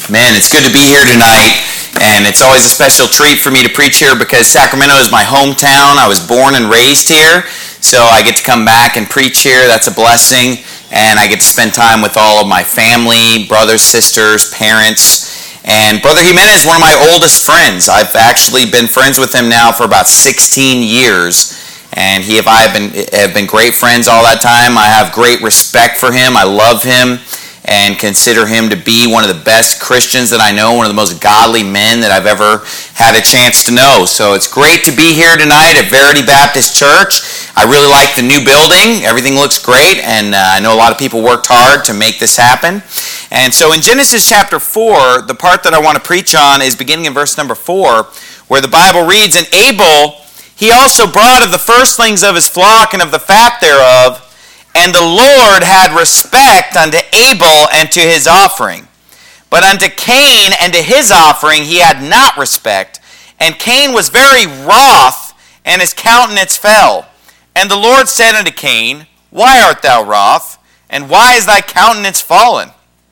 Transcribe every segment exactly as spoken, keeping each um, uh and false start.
Man, it's good to be here tonight, and it's always a special treat for me to preach here because Sacramento is my hometown. I was born and raised here, so I get to come back and preach here. That's a blessing, and I get to spend time with all of my family, brothers, sisters, parents. And Brother Jimenez is one of my oldest friends. I've actually been friends with him now for about sixteen years, and he and I have been, have been great friends all that time. I have great respect for him. I love him and consider him to be one of the best Christians that I know, one of the most godly men that I've ever had a chance to know. So it's great to be here tonight at Verity Baptist Church. I really like the new building. Everything looks great, and uh, I know a lot of people worked hard to make this happen. And so in Genesis chapter four, the part that I want to preach on is beginning in verse number four, where the Bible reads, "And Abel, he also brought of the firstlings of his flock and of the fat thereof, and the Lord had respect unto Abel and to his offering. But unto Cain and to his offering he had not respect. And Cain was very wroth, and his countenance fell. And the Lord said unto Cain, Why art thou wroth? And why is thy countenance fallen?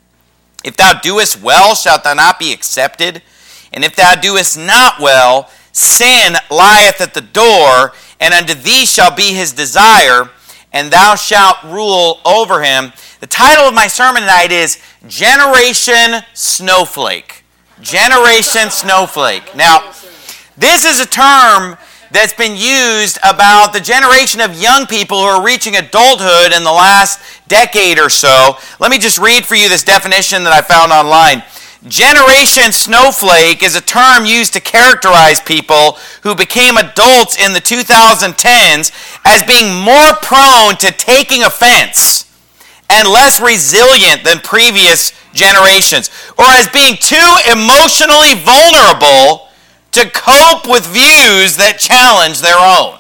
If thou doest well, shalt thou not be accepted? And if thou doest not well, sin lieth at the door, and unto thee shall be his desire, and thou shalt rule over him." The title of my sermon tonight is Generation Snowflake. Generation Snowflake. Now, this is a term that's been used about the generation of young people who are reaching adulthood in the last decade or so. Let me just read for you this definition that I found online. Generation Snowflake is a term used to characterize people who became adults in the two thousand tens as being more prone to taking offense and less resilient than previous generations, or as being too emotionally vulnerable to cope with views that challenge their own.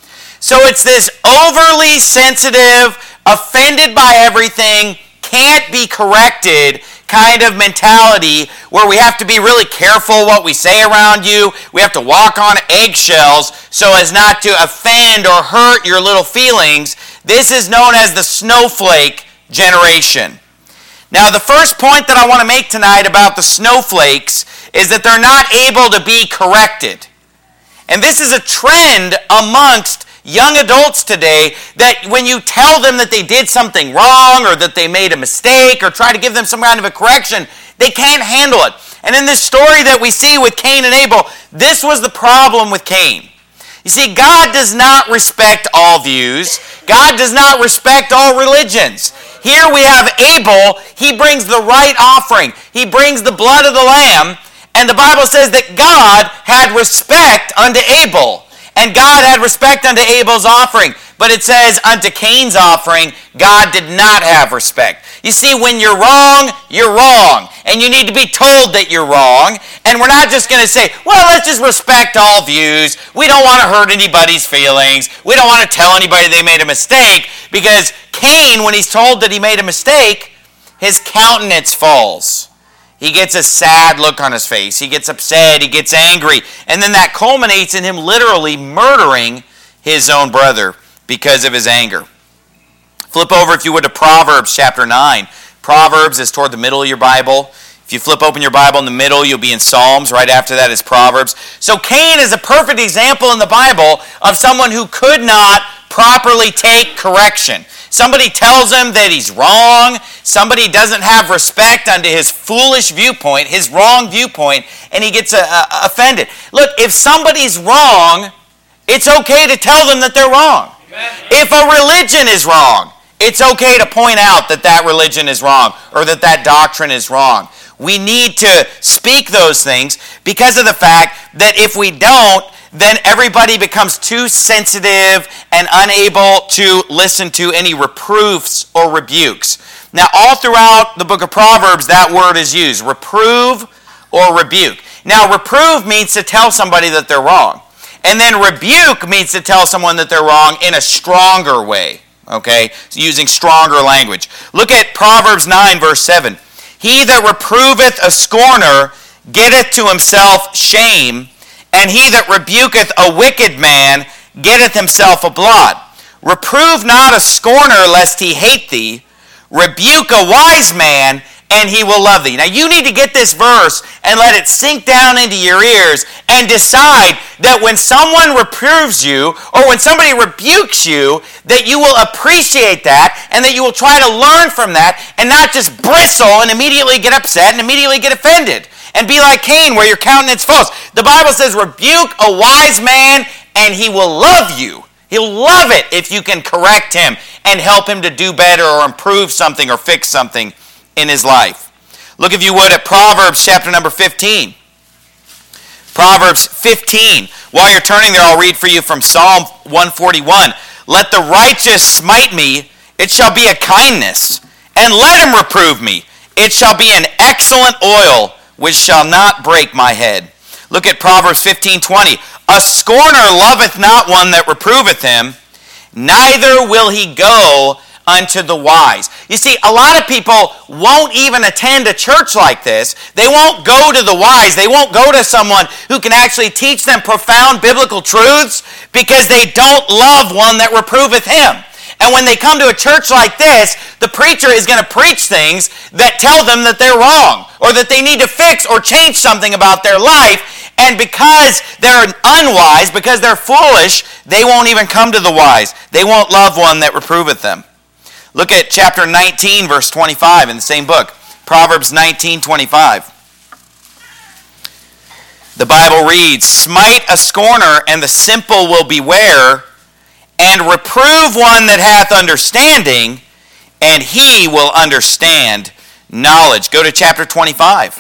So it's this overly sensitive, offended by everything, can't be corrected kind of mentality where we have to be really careful what we say around you. We have to walk on eggshells so as not to offend or hurt your little feelings. This is known as the snowflake generation. Now, the first point that I want to make tonight about the snowflakes is that they're not able to be corrected. And this is a trend amongst young adults today, that when you tell them that they did something wrong or that they made a mistake or try to give them some kind of a correction, they can't handle it. And in this story that we see with Cain and Abel, this was the problem with Cain. You see, God does not respect all views. God does not respect all religions. Here we have Abel. He brings the right offering. He brings the blood of the lamb. And the Bible says that God had respect unto Abel. And God had respect unto Abel's offering. But it says, unto Cain's offering, God did not have respect. You see, when you're wrong, you're wrong. And you need to be told that you're wrong. And we're not just going to say, well, let's just respect all views. We don't want to hurt anybody's feelings. We don't want to tell anybody they made a mistake. Because Cain, when he's told that he made a mistake, his countenance falls. He gets a sad look on his face. He gets upset. He gets angry. And then that culminates in him literally murdering his own brother because of his anger. Flip over, if you would, to Proverbs chapter nine. Proverbs is toward the middle of your Bible. If you flip open your Bible in the middle, you'll be in Psalms. Right after that is Proverbs. So Cain is a perfect example in the Bible of someone who could not properly take correction. Somebody tells him that he's wrong. Somebody doesn't have respect unto his foolish viewpoint, his wrong viewpoint, and he gets uh, uh, offended. Look, if somebody's wrong, it's okay to tell them that they're wrong. Amen. If a religion is wrong, it's okay to point out that that religion is wrong or that that doctrine is wrong. We need to speak those things because of the fact that if we don't, then everybody becomes too sensitive and unable to listen to any reproofs or rebukes. Now, all throughout the book of Proverbs, that word is used, reprove or rebuke. Now, reprove means to tell somebody that they're wrong. And then rebuke means to tell someone that they're wrong in a stronger way, okay? So using stronger language. Look at Proverbs nine, verse seven. He that reproveth a scorner getteth to himself shame, and he that rebuketh a wicked man getteth himself a blot. Reprove not a scorner lest he hate thee. Rebuke a wise man, and he will love thee. Now you need to get this verse and let it sink down into your ears and decide that when someone reproves you or when somebody rebukes you, that you will appreciate that and that you will try to learn from that and not just bristle and immediately get upset and immediately get offended and be like Cain where your countenance falls. The Bible says rebuke a wise man and he will love you. He'll love it if you can correct him and help him to do better or improve something or fix something in his life. Look, if you would, at Proverbs chapter number fifteen. Proverbs fifteen. While you're turning there, I'll read for you from Psalm one forty-one. Let the righteous smite me, it shall be a kindness, and let him reprove me. It shall be an excellent oil, which shall not break my head. Look at Proverbs fifteen twenty. A scorner loveth not one that reproveth him, neither will he go unto the wise. You see, a lot of people won't even attend a church like this. They won't go to the wise. They won't go to someone who can actually teach them profound biblical truths because they don't love one that reproveth him. And when they come to a church like this, the preacher is going to preach things that tell them that they're wrong or that they need to fix or change something about their life. And because they're unwise, because they're foolish, they won't even come to the wise. They won't love one that reproveth them. Look at chapter nineteen, verse twenty-five in the same book. Proverbs nineteen twenty-five. The Bible reads, smite a scorner, and the simple will beware, and reprove one that hath understanding, and he will understand knowledge. Go to chapter twenty-five.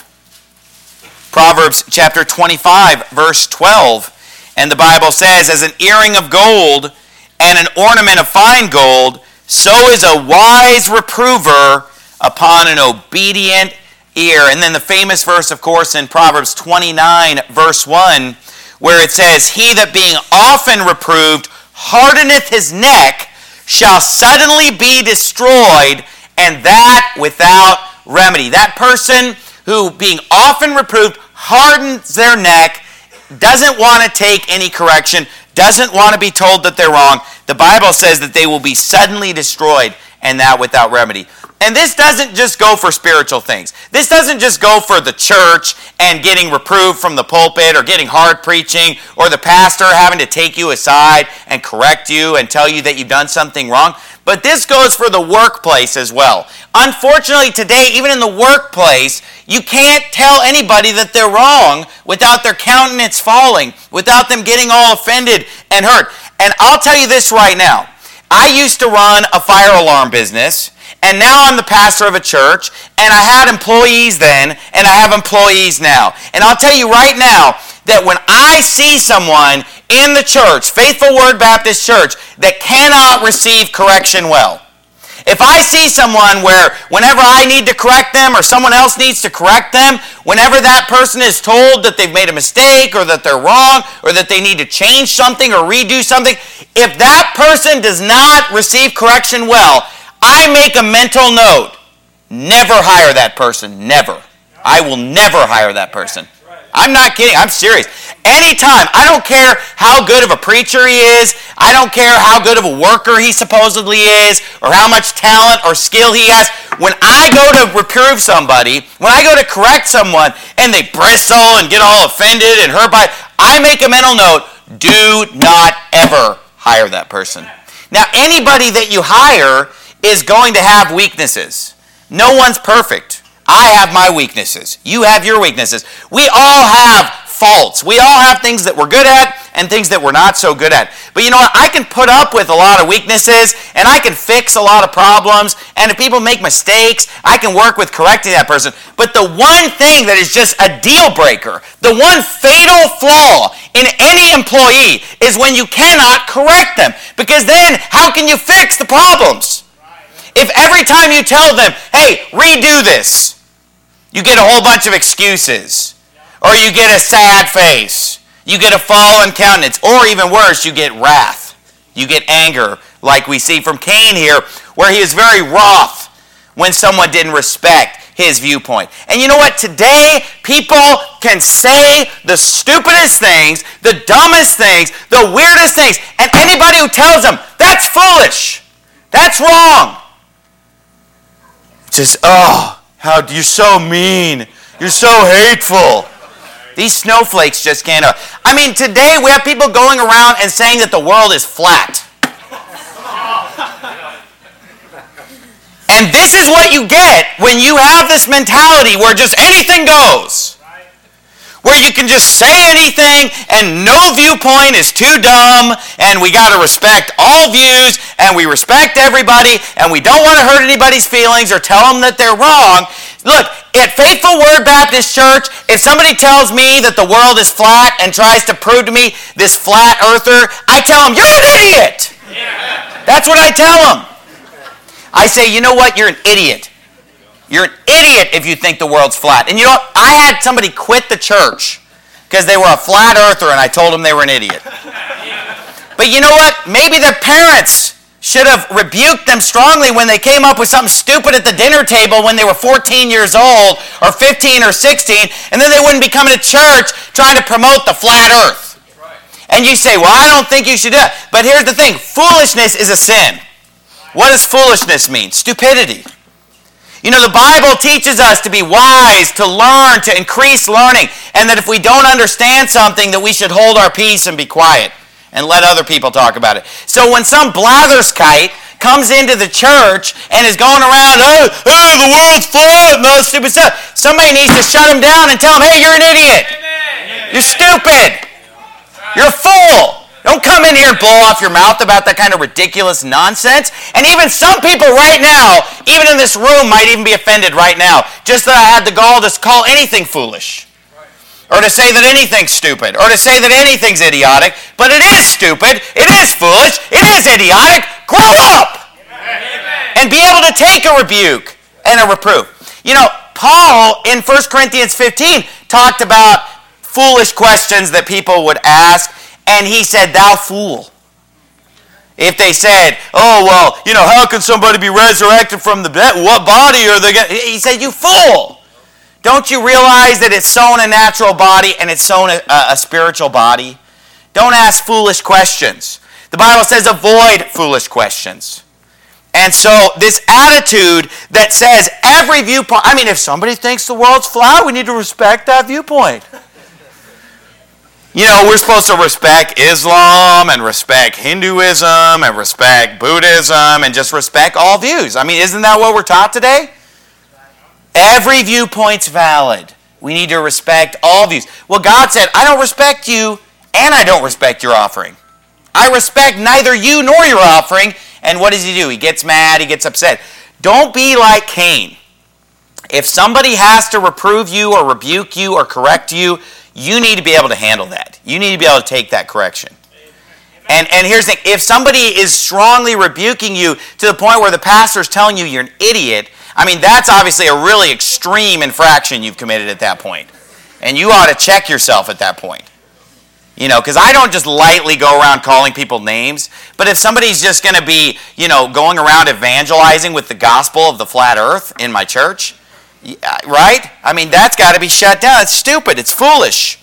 Proverbs chapter twenty-five, verse twelve. And the Bible says, as an earring of gold and an ornament of fine gold, so is a wise reprover upon an obedient ear. And then the famous verse, of course, in Proverbs twenty-nine, verse one, where it says, he that being often reproved hardeneth his neck shall suddenly be destroyed, and that without remedy. That person who, being often reproved, hardens their neck, doesn't want to take any correction, doesn't want to be told that they're wrong. The Bible says that they will be suddenly destroyed, and that without remedy. And this doesn't just go for spiritual things. This doesn't just go for the church and getting reproved from the pulpit or getting hard preaching or the pastor having to take you aside and correct you and tell you that you've done something wrong. But this goes for the workplace as well. Unfortunately today, even in the workplace, you can't tell anybody that they're wrong without their countenance falling, without them getting all offended and hurt. And I'll tell you this right now. I used to run a fire alarm business, and now I'm the pastor of a church, and I had employees then, and I have employees now. And I'll tell you right now that when I see someone in the church, Faithful Word Baptist Church, that cannot receive correction well, if I see someone where whenever I need to correct them or someone else needs to correct them, whenever that person is told that they've made a mistake or that they're wrong or that they need to change something or redo something, if that person does not receive correction well, I make a mental note, never hire that person, never. I will never hire that person. I'm not kidding, I'm serious. Anytime, I don't care how good of a preacher he is, I don't care how good of a worker he supposedly is, or how much talent or skill he has. When I go to reprove somebody, when I go to correct someone, and they bristle and get all offended and hurt by it, I make a mental note, do not ever hire that person. Now, anybody that you hire is going to have weaknesses. No one's perfect. I have my weaknesses. You have your weaknesses. We all have faults. We all have things that we're good at and things that we're not so good at. But you know what? I can put up with a lot of weaknesses and I can fix a lot of problems. And if people make mistakes, I can work with correcting that person. But the one thing that is just a deal breaker, the one fatal flaw in any employee is when you cannot correct them. Because then how can you fix the problems? If every time you tell them, hey, redo this, you get a whole bunch of excuses, or you get a sad face, you get a fallen countenance, or even worse, you get wrath. You get anger, like we see from Cain here, where he is very wroth when someone didn't respect his viewpoint. And you know what? Today, people can say the stupidest things, the dumbest things, the weirdest things, and anybody who tells them, that's foolish, that's wrong, just, oh, How you're so mean. You're so hateful. These snowflakes just can't. I mean, today we have people going around and saying that the world is flat. And this is what you get when you have this mentality where just anything goes. Where you can just say anything and no viewpoint is too dumb and we got to respect all views and we respect everybody and we don't want to hurt anybody's feelings or tell them that they're wrong. Look, at Faithful Word Baptist Church, if somebody tells me that the world is flat and tries to prove to me this flat earther, I tell them, you're an idiot. Yeah. That's what I tell them. I say, you know what, you're an idiot. You're an idiot if you think the world's flat. And you know what? I had somebody quit the church because they were a flat earther and I told them they were an idiot. But you know what? Maybe their parents should have rebuked them strongly when they came up with something stupid at the dinner table when they were fourteen years old or fifteen or sixteen, and then they wouldn't be coming to church trying to promote the flat earth. And you say, well, I don't think you should do it. But here's the thing. Foolishness is a sin. What does foolishness mean? Stupidity. You know, the Bible teaches us to be wise, to learn, to increase learning, and that if we don't understand something, that we should hold our peace and be quiet and let other people talk about it. So when some blatherskite comes into the church and is going around, oh, oh the world's flat and all this stupid stuff, somebody needs to shut him down and tell him, hey, you're an idiot. Amen. You're stupid. You're a fool. Don't come in here and blow off your mouth about that kind of ridiculous nonsense. And even some people right now, even in this room, might even be offended right now, just that I had the gall to call anything foolish. Or to say that anything's stupid. Or to say that anything's idiotic. But it is stupid. It is foolish. It is idiotic. Grow up! Amen. And be able to take a rebuke and a reproof. You know, Paul in First Corinthians fifteen talked about foolish questions that people would ask. And he said, thou fool. If they said, oh, well, you know, how can somebody be resurrected from the dead? What body are they going to... He said, you fool. Don't you realize that it's sown a natural body and it's sown a, a spiritual body? Don't ask foolish questions. The Bible says avoid foolish questions. And so this attitude that says every viewpoint... I mean, if somebody thinks the world's flat, we need to respect that viewpoint. You know, we're supposed to respect Islam and respect Hinduism and respect Buddhism and just respect all views. I mean, isn't that what we're taught today? Every viewpoint's valid. We need to respect all views. Well, God said, I don't respect you and I don't respect your offering. I respect neither you nor your offering. And what does he do? He gets mad, he gets upset. Don't be like Cain. If somebody has to reprove you or rebuke you or correct you, you need to be able to handle that. You need to be able to take that correction. And, and here's the thing. If somebody is strongly rebuking you to the point where the pastor is telling you you're an idiot, I mean, that's obviously a really extreme infraction you've committed at that point. And you ought to check yourself at that point. You know, because I don't just lightly go around calling people names. But if somebody's just going to be, you know, going around evangelizing with the gospel of the flat earth in my church... Right? I mean, that's got to be shut down. It's stupid. It's foolish.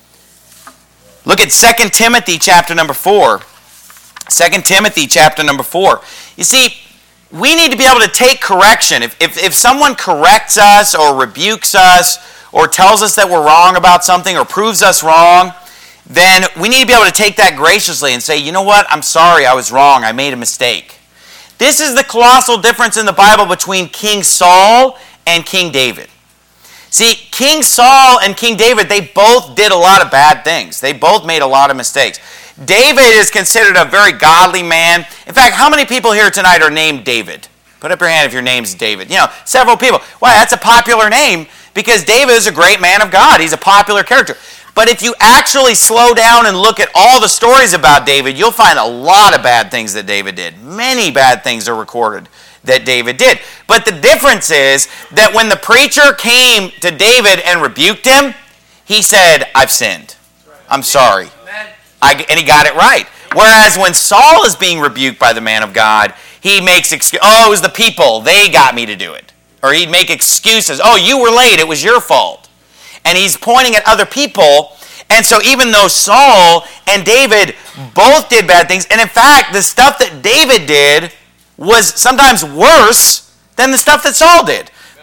Look at Second Timothy chapter number four. Second Timothy chapter number four. You see, we need to be able to take correction. If, if, if someone corrects us or rebukes us or tells us that we're wrong about something or proves us wrong, then we need to be able to take that graciously and say, you know what? I'm sorry. I was wrong. I made a mistake. This is the colossal difference in the Bible between King Saul and King David. See, King Saul and King David, they both did a lot of bad things. They both made a lot of mistakes. David is considered a very godly man. In fact, how many people here tonight are named David? Put up your hand if your name's David. You know, several people. Why, that's a popular name because David is a great man of God. He's a popular character. But if you actually slow down and look at all the stories about David, you'll find a lot of bad things that David did. Many bad things are recorded that David did. But the difference is that when the preacher came to David and rebuked him, he said, I've sinned. I'm sorry. I, and he got it right. Whereas when Saul is being rebuked by the man of God, he makes excuses. Oh, it was the people. They got me to do it. Or he'd make excuses. Oh, you were late. It was your fault. And he's pointing at other people. And so even though Saul and David both did bad things, and in fact, the stuff that David did was sometimes worse than the stuff that Saul did.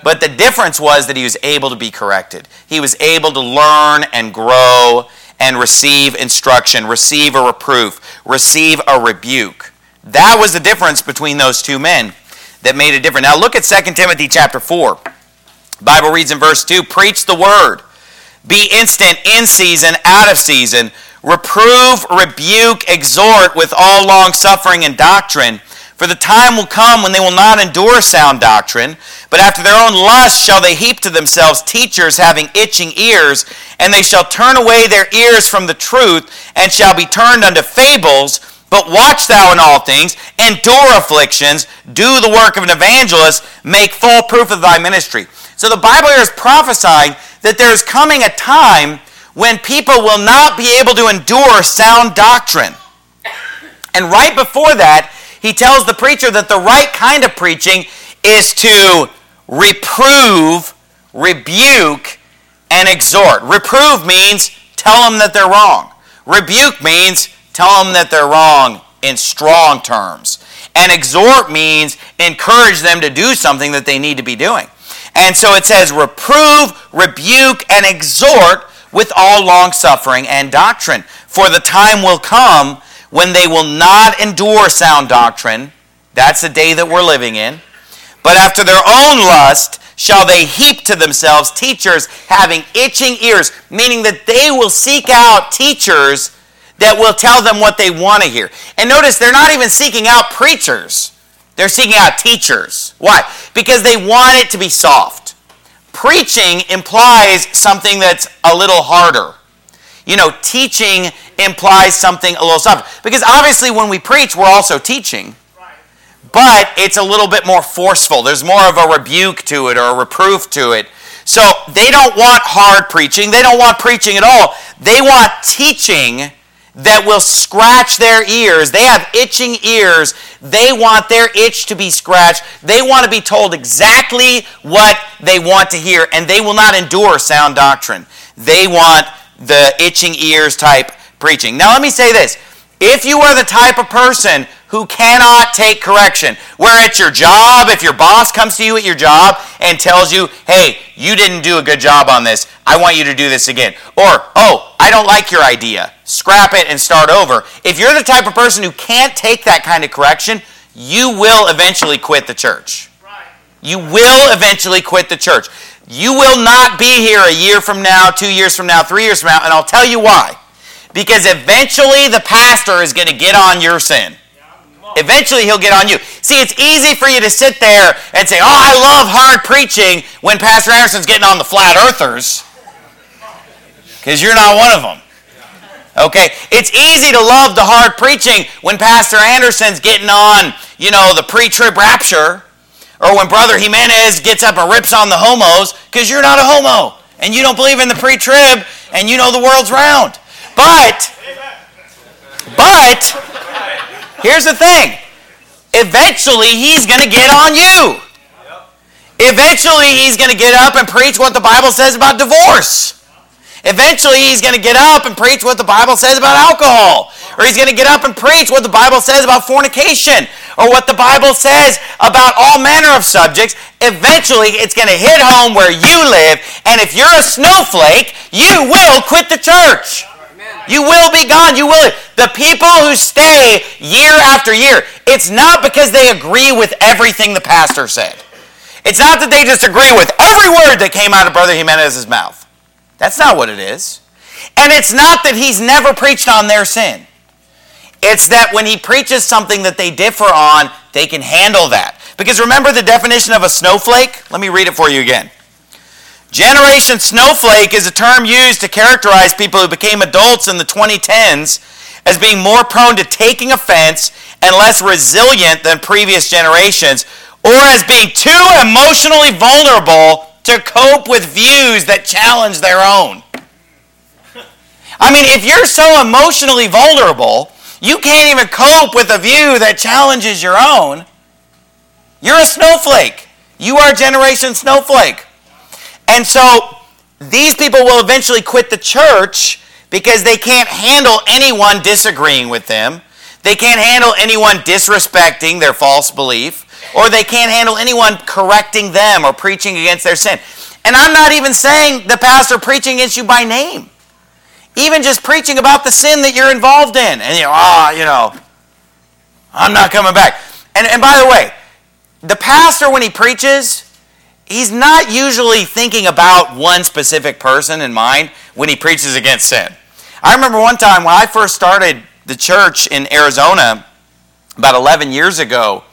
But the difference was that he was able to be corrected. He was able to learn and grow and receive instruction, receive a reproof, receive a rebuke. That was the difference between those two men that made a difference. Now look at Second Timothy chapter four. The Bible reads in verse two, preach the word. Be instant in season, out of season. Reprove, rebuke, exhort with all long suffering and doctrine. For the time will come when they will not endure sound doctrine, but after their own lust shall they heap to themselves teachers having itching ears, and they shall turn away their ears from the truth, and shall be turned unto fables. But watch thou in all things, endure afflictions, do the work of an evangelist, make full proof of thy ministry. So the Bible here is prophesying that there is coming a time when people will not be able to endure sound doctrine. And right before that, he tells the preacher that the right kind of preaching is to reprove, rebuke, and exhort. Reprove means tell them that they're wrong. Rebuke means tell them that they're wrong in strong terms. And exhort means encourage them to do something that they need to be doing. And so it says reprove, rebuke, and exhort with all long suffering and doctrine. For the time will come when they will not endure sound doctrine. That's the day that we're living in. But after their own lust shall they heap to themselves teachers having itching ears, meaning that they will seek out teachers that will tell them what they want to hear. And notice they're not even seeking out preachers. They're seeking out teachers. Why? Because they want it to be soft. Preaching implies something that's a little harder. You know, teaching implies something a little soft. Because obviously when we preach, we're also teaching. But it's a little bit more forceful. There's more of a rebuke to it or a reproof to it. So they don't want hard preaching. They don't want preaching at all. They want teaching that will scratch their ears. They have itching ears. They want their itch to be scratched. They want to be told exactly what they want to hear, and they will not endure sound doctrine. They want the itching ears type preaching. Now let me say this. If you are the type of person who cannot take correction, where at your job, if your boss comes to you at your job and tells you, hey, you didn't do a good job on this, I want you to do this again. Or, oh, I don't like your idea, scrap it and start over. If you're the type of person who can't take that kind of correction, you will eventually quit the church. You will eventually quit the church. You will not be here a year from now, two years from now, three years from now, and I'll tell you why. Because eventually the pastor is going to get on your sin. Eventually he'll get on you. See, it's easy for you to sit there and say, oh, I love hard preaching when Pastor Anderson's getting on the flat earthers. Because you're not one of them. Okay? It's easy to love the hard preaching when Pastor Anderson's getting on, you know, the pre-trib rapture. Or when Brother Jimenez gets up and rips on the homos, because you're not a homo. And you don't believe in the pre-trib, and you know the world's round. But, but, here's the thing. Eventually, he's going to get on you. Eventually, he's going to get up and preach what the Bible says about divorce. Eventually, he's going to get up and preach what the Bible says about alcohol. Or he's going to get up and preach what the Bible says about fornication. Or what the Bible says about all manner of subjects. Eventually, it's going to hit home where you live. And if you're a snowflake, you will quit the church. You will be gone. You will. The people who stay year after year, it's not because they agree with everything the pastor said. It's not that they just agree with every word that came out of Brother Jimenez's mouth. That's not what it is. And it's not that he's never preached on their sin. It's that when he preaches something that they differ on, they can handle that. Because remember the definition of a snowflake? Let me read it for you again. Generation snowflake is a term used to characterize people who became adults in the twenty tens as being more prone to taking offense and less resilient than previous generations, or as being too emotionally vulnerable to cope with views that challenge their own. I mean, if you're so emotionally vulnerable, you can't even cope with a view that challenges your own, you're a snowflake. You are Generation Snowflake. And so these people will eventually quit the church because they can't handle anyone disagreeing with them. They can't handle anyone disrespecting their false belief or they can't handle anyone correcting them or preaching against their sin. And I'm not even saying the pastor preaching against you by name. Even just preaching about the sin that you're involved in. And you know, ah, oh, you know, I'm not coming back. And, and by the way, the pastor, when he preaches, he's not usually thinking about one specific person in mind when he preaches against sin. I remember one time when I first started the church in Arizona about eleven years ago,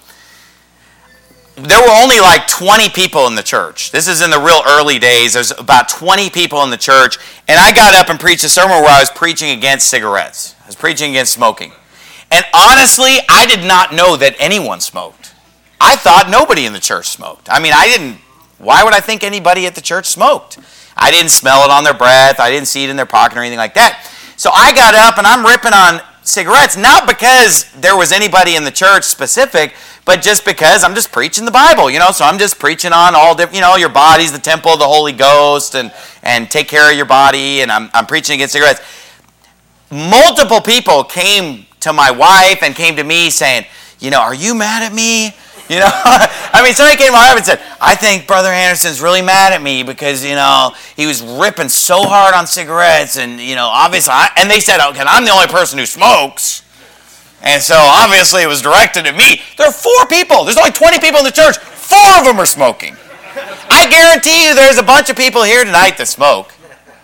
there were only like twenty people in the church. This is in the real early days. There's about twenty people in the church, and I got up and preached a sermon where I was preaching against cigarettes. I was preaching against smoking. And honestly, I did not know that anyone smoked. I thought nobody in the church smoked. I mean, I didn't, why would I think anybody at the church smoked? I didn't smell it on their breath. I didn't see it in their pocket or anything like that. So I got up and I'm ripping on cigarettes, not because there was anybody in the church specific, but just because I'm just preaching the Bible, you know, so I'm just preaching on all different, you know, your body's the temple of the Holy Ghost, and, and take care of your body, and I'm, I'm preaching against cigarettes. Multiple people came to my wife and came to me saying, you know, are you mad at me? You know, I mean, somebody came to my wife and said, I think Brother Anderson's really mad at me because, you know, he was ripping so hard on cigarettes, and, you know, obviously, I, and they said, okay, I'm the only person who smokes. And so, obviously, it was directed at me. There are four people. There's only twenty people in the church. Four of them are smoking. I guarantee you there's a bunch of people here tonight that smoke.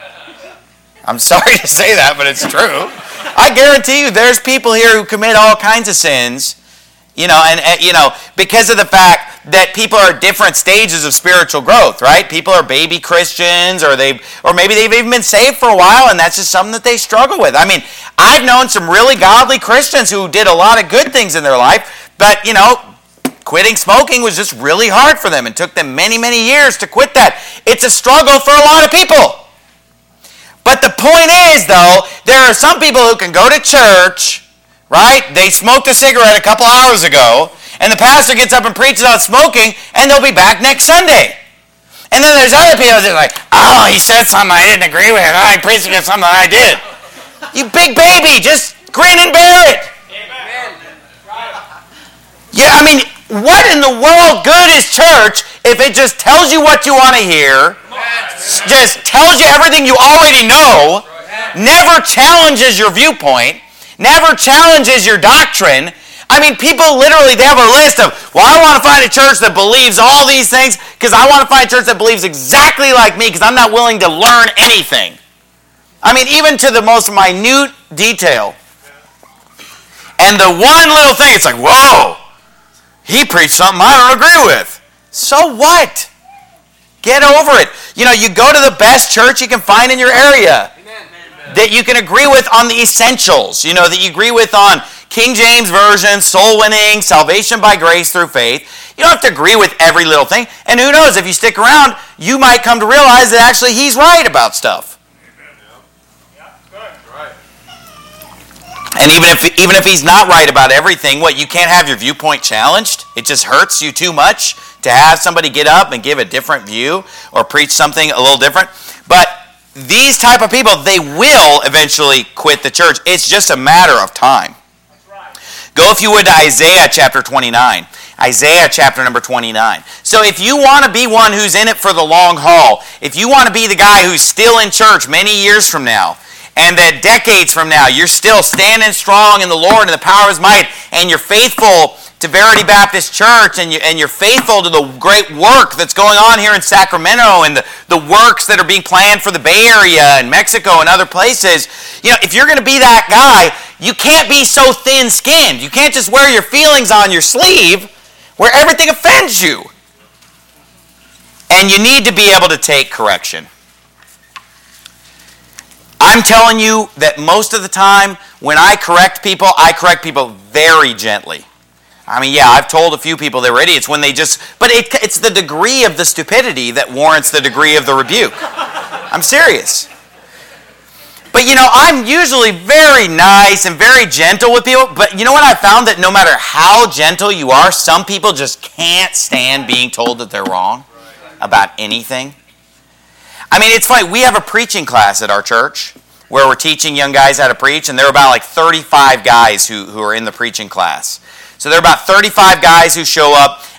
I'm sorry to say that, but it's true. I guarantee you there's people here who commit all kinds of sins, you know, and, and you know, because of the fact that people are at different stages of spiritual growth, right? People are baby Christians, or they, or maybe they've even been saved for a while, and that's just something that they struggle with. I mean, I've known some really godly Christians who did a lot of good things in their life, but, you know, quitting smoking was just really hard for them, and took them many, many years to quit that. It's a struggle for a lot of people. But the point is, though, there are some people who can go to church, right? They smoked a cigarette a couple hours ago, and the pastor gets up and preaches on smoking, and they'll be back next Sunday. And then there's other people that are like, oh, he said something I didn't agree with. Oh, he preached against something I did. You big baby, just grin and bear it. Amen. Yeah, I mean, what in the world good is church if it just tells you what you want to hear, just tells you everything you already know, never challenges your viewpoint, never challenges your doctrine? I mean, people literally, they have a list of, well, I want to find a church that believes all these things because I want to find a church that believes exactly like me because I'm not willing to learn anything. I mean, even to the most minute detail. And the one little thing, it's like, whoa, he preached something I don't agree with. So what? Get over it. You know, you go to the best church you can find in your area that you can agree with on the essentials, you know, that you agree with on King James Version, soul winning, salvation by grace through faith. You don't have to agree with every little thing. And who knows, if you stick around, you might come to realize that actually he's right about stuff. And even if even if he's not right about everything, what, you can't have your viewpoint challenged? It just hurts you too much to have somebody get up and give a different view or preach something a little different. But these type of people, they will eventually quit the church. It's just a matter of time. That's right. Go, if you would, to Isaiah chapter twenty-nine. Isaiah chapter number twenty-nine. So if you want to be one who's in it for the long haul, if you want to be the guy who's still in church many years from now, and that decades from now you're still standing strong in the Lord and the power of His might, and you're faithful to Verity Baptist Church, and, you, and you're faithful to the great work that's going on here in Sacramento, and the, the works that are being planned for the Bay Area and Mexico and other places, you know, if you're going to be that guy, you can't be so thin-skinned. You can't just wear your feelings on your sleeve where everything offends you. And you need to be able to take correction. I'm telling you that most of the time when I correct people, I correct people very gently. I mean, yeah, I've told a few people they were idiots when they just, but it, it's the degree of the stupidity that warrants the degree of the rebuke. I'm serious. But, you know, I'm usually very nice and very gentle with people, but you know what I found? That no matter how gentle you are, some people just can't stand being told that they're wrong about anything. I mean, it's funny, we have a preaching class at our church where we're teaching young guys how to preach, and there are about like thirty-five guys who, who are in the preaching class. So there are about thirty-five guys who show up,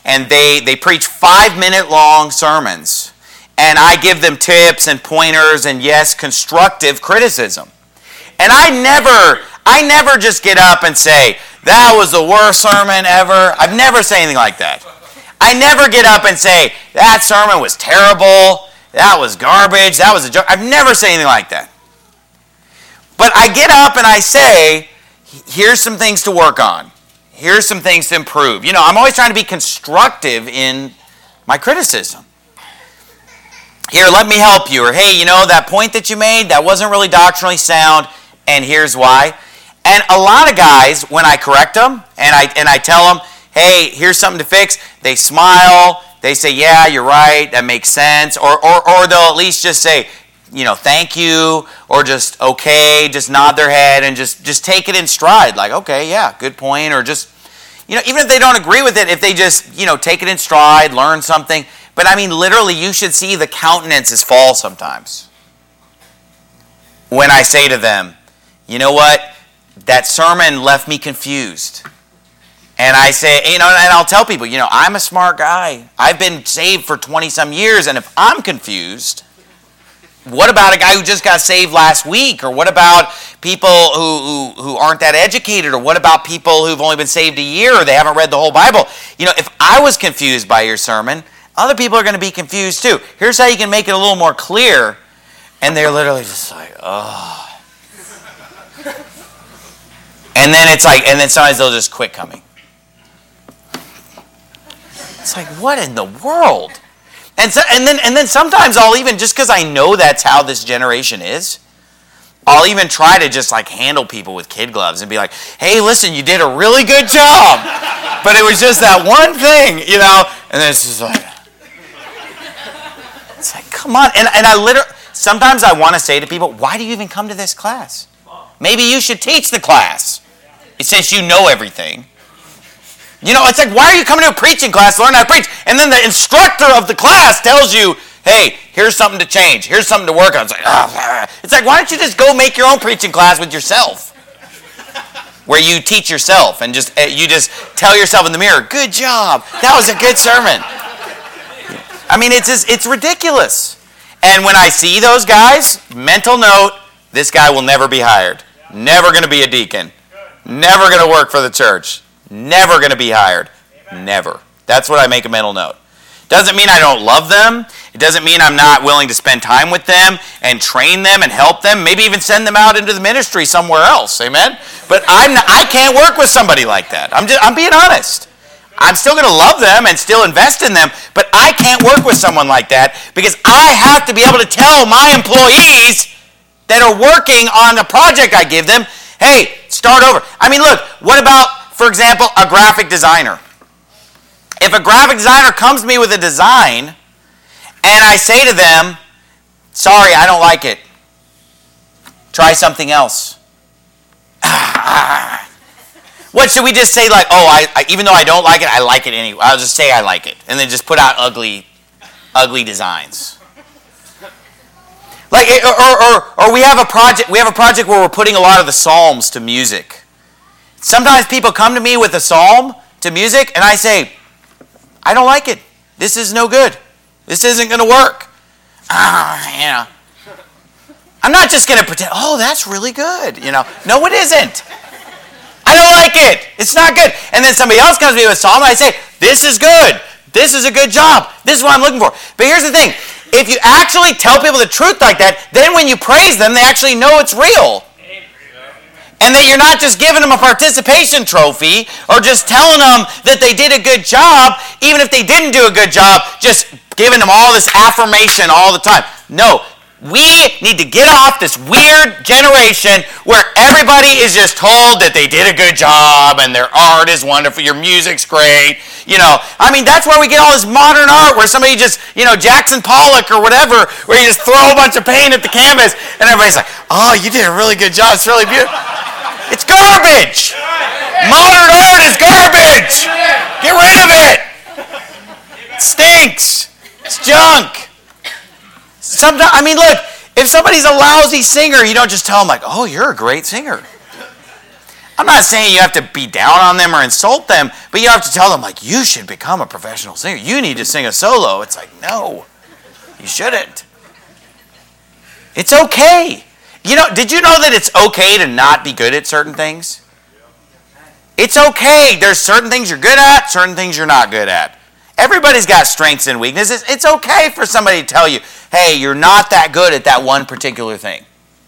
and they, they preach five-minute long sermons. And I give them tips and pointers and, yes, constructive criticism. And I never, I never just get up and say, that was the worst sermon ever. I've never said anything like that. I never get up and say, that sermon was terrible, that was garbage, that was a joke. I've never said anything like that. But I get up and I say, here's some things to work on. Here's some things to improve. You know, I'm always trying to be constructive in my criticism. Here, let me help you. Or, hey, you know, that point that you made, that wasn't really doctrinally sound, and here's why. And a lot of guys, when I correct them, and I and I tell them, hey, here's something to fix, they smile, they say, yeah, you're right, that makes sense, or, or, or they'll at least just say, you know, thank you, or just okay, just nod their head and just, just take it in stride, like, okay, yeah, good point, or just, you know, even if they don't agree with it, if they just, you know, take it in stride, learn something, but I mean, literally, you should see the countenances fall sometimes when I say to them, you know what, that sermon left me confused. And I say, you know, and I'll tell people, you know, I'm a smart guy. I've been saved for twenty-some years, and if I'm confused, what about a guy who just got saved last week? Or what about people who, who, who aren't that educated? Or what about people who've only been saved a year or they haven't read the whole Bible? You know, if I was confused by your sermon, other people are going to be confused too. Here's how you can make it a little more clear. And they're literally just like, oh. And then it's like, and then sometimes they'll just quit coming. It's like, what in the world? And so, and then and then sometimes I'll even, just because I know that's how this generation is, I'll even try to just like handle people with kid gloves and be like, hey, listen, you did a really good job. But it was just that one thing, you know? And then it's just like, it's like, come on. And, and I literally, sometimes I want to say to people, why do you even come to this class? Maybe you should teach the class, since you know everything. You know, it's like, why are you coming to a preaching class to learn how to preach? And then the instructor of the class tells you, hey, here's something to change. Here's something to work on. It's like, oh. It's like, why don't you just go make your own preaching class with yourself? Where you teach yourself and just you just tell yourself in the mirror, good job. That was a good sermon. I mean, it's just, it's ridiculous. And when I see those guys, mental note, this guy will never be hired. Never going to be a deacon. Never going to work for the church. Never going to be hired. Never. That's what I make a mental note. Doesn't mean I don't love them. It doesn't mean I'm not willing to spend time with them and train them and help them. Maybe even send them out into the ministry somewhere else. Amen? But I'm not, I can't work with somebody like that. I'm just, I'm being honest. I'm still going to love them and still invest in them, but I can't work with someone like that because I have to be able to tell my employees that are working on a project I give them, hey, start over. I mean, look, what about, for example, a graphic designer? If a graphic designer comes to me with a design and I say to them, sorry, I don't like it. Try something else. What should we just say, like, oh, I, I even though I don't like it, I like it anyway. I'll just say I like it. And then just put out ugly, ugly designs. Like, or, or, or we have a project, we have a project where we're putting a lot of the Psalms to music. Sometimes people come to me with a psalm to music, and I say, I don't like it. This is no good. This isn't going to work. Ah, you know. I'm not just going to pretend, oh, that's really good. You know, no, it isn't. I don't like it. It's not good. And then somebody else comes to me with a psalm, and I say, this is good. This is a good job. This is what I'm looking for. But here's the thing. If you actually tell people the truth like that, then when you praise them, they actually know it's real. And that you're not just giving them a participation trophy or just telling them that they did a good job, even if they didn't do a good job, just giving them all this affirmation all the time. No, we need to get off this weird generation where everybody is just told that they did a good job and their art is wonderful, your music's great. You know, I mean, that's where we get all this modern art where somebody just, you know, Jackson Pollock or whatever, where you just throw a bunch of paint at the canvas and everybody's like, oh, you did a really good job. It's really beautiful. It's garbage. Modern art is garbage. Get rid of it. It stinks. It's junk. Sometimes, I mean, look, if somebody's a lousy singer, you don't just tell them like, oh, you're a great singer. I'm not saying you have to be down on them or insult them, but you have to tell them, like, you should become a professional singer. You need to sing a solo. It's like, no, you shouldn't. It's okay. You know, did you know that it's okay to not be good at certain things? It's okay. There's certain things you're good at, certain things you're not good at. Everybody's got strengths and weaknesses. It's okay for somebody to tell you, hey, you're not that good at that one particular thing.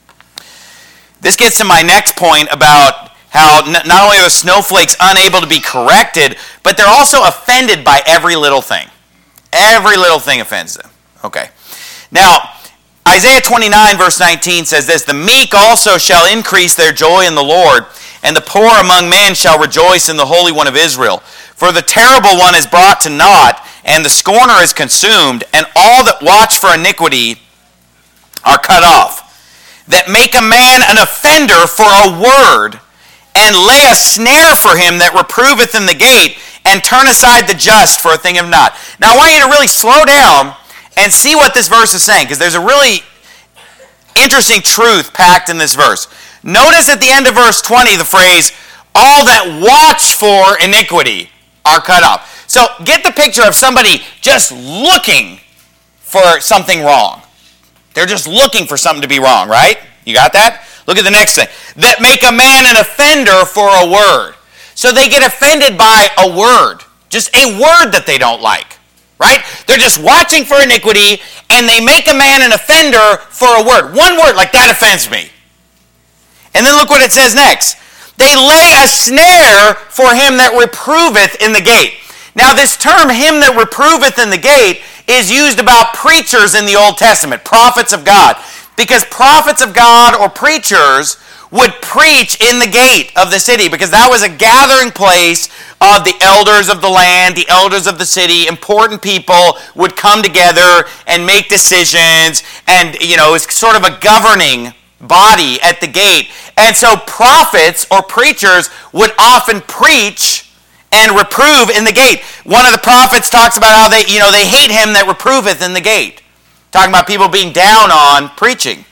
This gets to my next point about how not only are the snowflakes unable to be corrected, but they're also offended by every little thing. Every little thing offends them. Okay. Now, Isaiah twenty-nine verse nineteen says this, the meek also shall increase their joy in the Lord, and the poor among men shall rejoice in the Holy One of Israel. For the terrible one is brought to naught, and the scorner is consumed, and all that watch for iniquity are cut off, that make a man an offender for a word, and lay a snare for him that reproveth in the gate, and turn aside the just for a thing of naught. Now I want you to really slow down and see what this verse is saying, because there's a really interesting truth packed in this verse. Notice at the end of verse twenty the phrase, all that watch for iniquity are cut off. So get the picture of somebody just looking for something wrong. They're just looking for something to be wrong, right? You got that? Look at the next thing. That make a man an offender for a word. So they get offended by a word. Just a word that they don't like. Right? They're just watching for iniquity, and they make a man an offender for a word. One word, like that offends me. And then look what it says next. They lay a snare for him that reproveth in the gate. Now this term, him that reproveth in the gate, is used about preachers in the Old Testament, prophets of God. Because prophets of God or preachers would preach in the gate of the city, because that was a gathering place of the elders of the land, the elders of the city. Important people would come together and make decisions, and, you know, it's sort of a governing body at the gate. And so prophets or preachers would often preach and reprove in the gate. One of the prophets talks about how they, you know, they hate him that reproveth in the gate. Talking about people being down on preaching.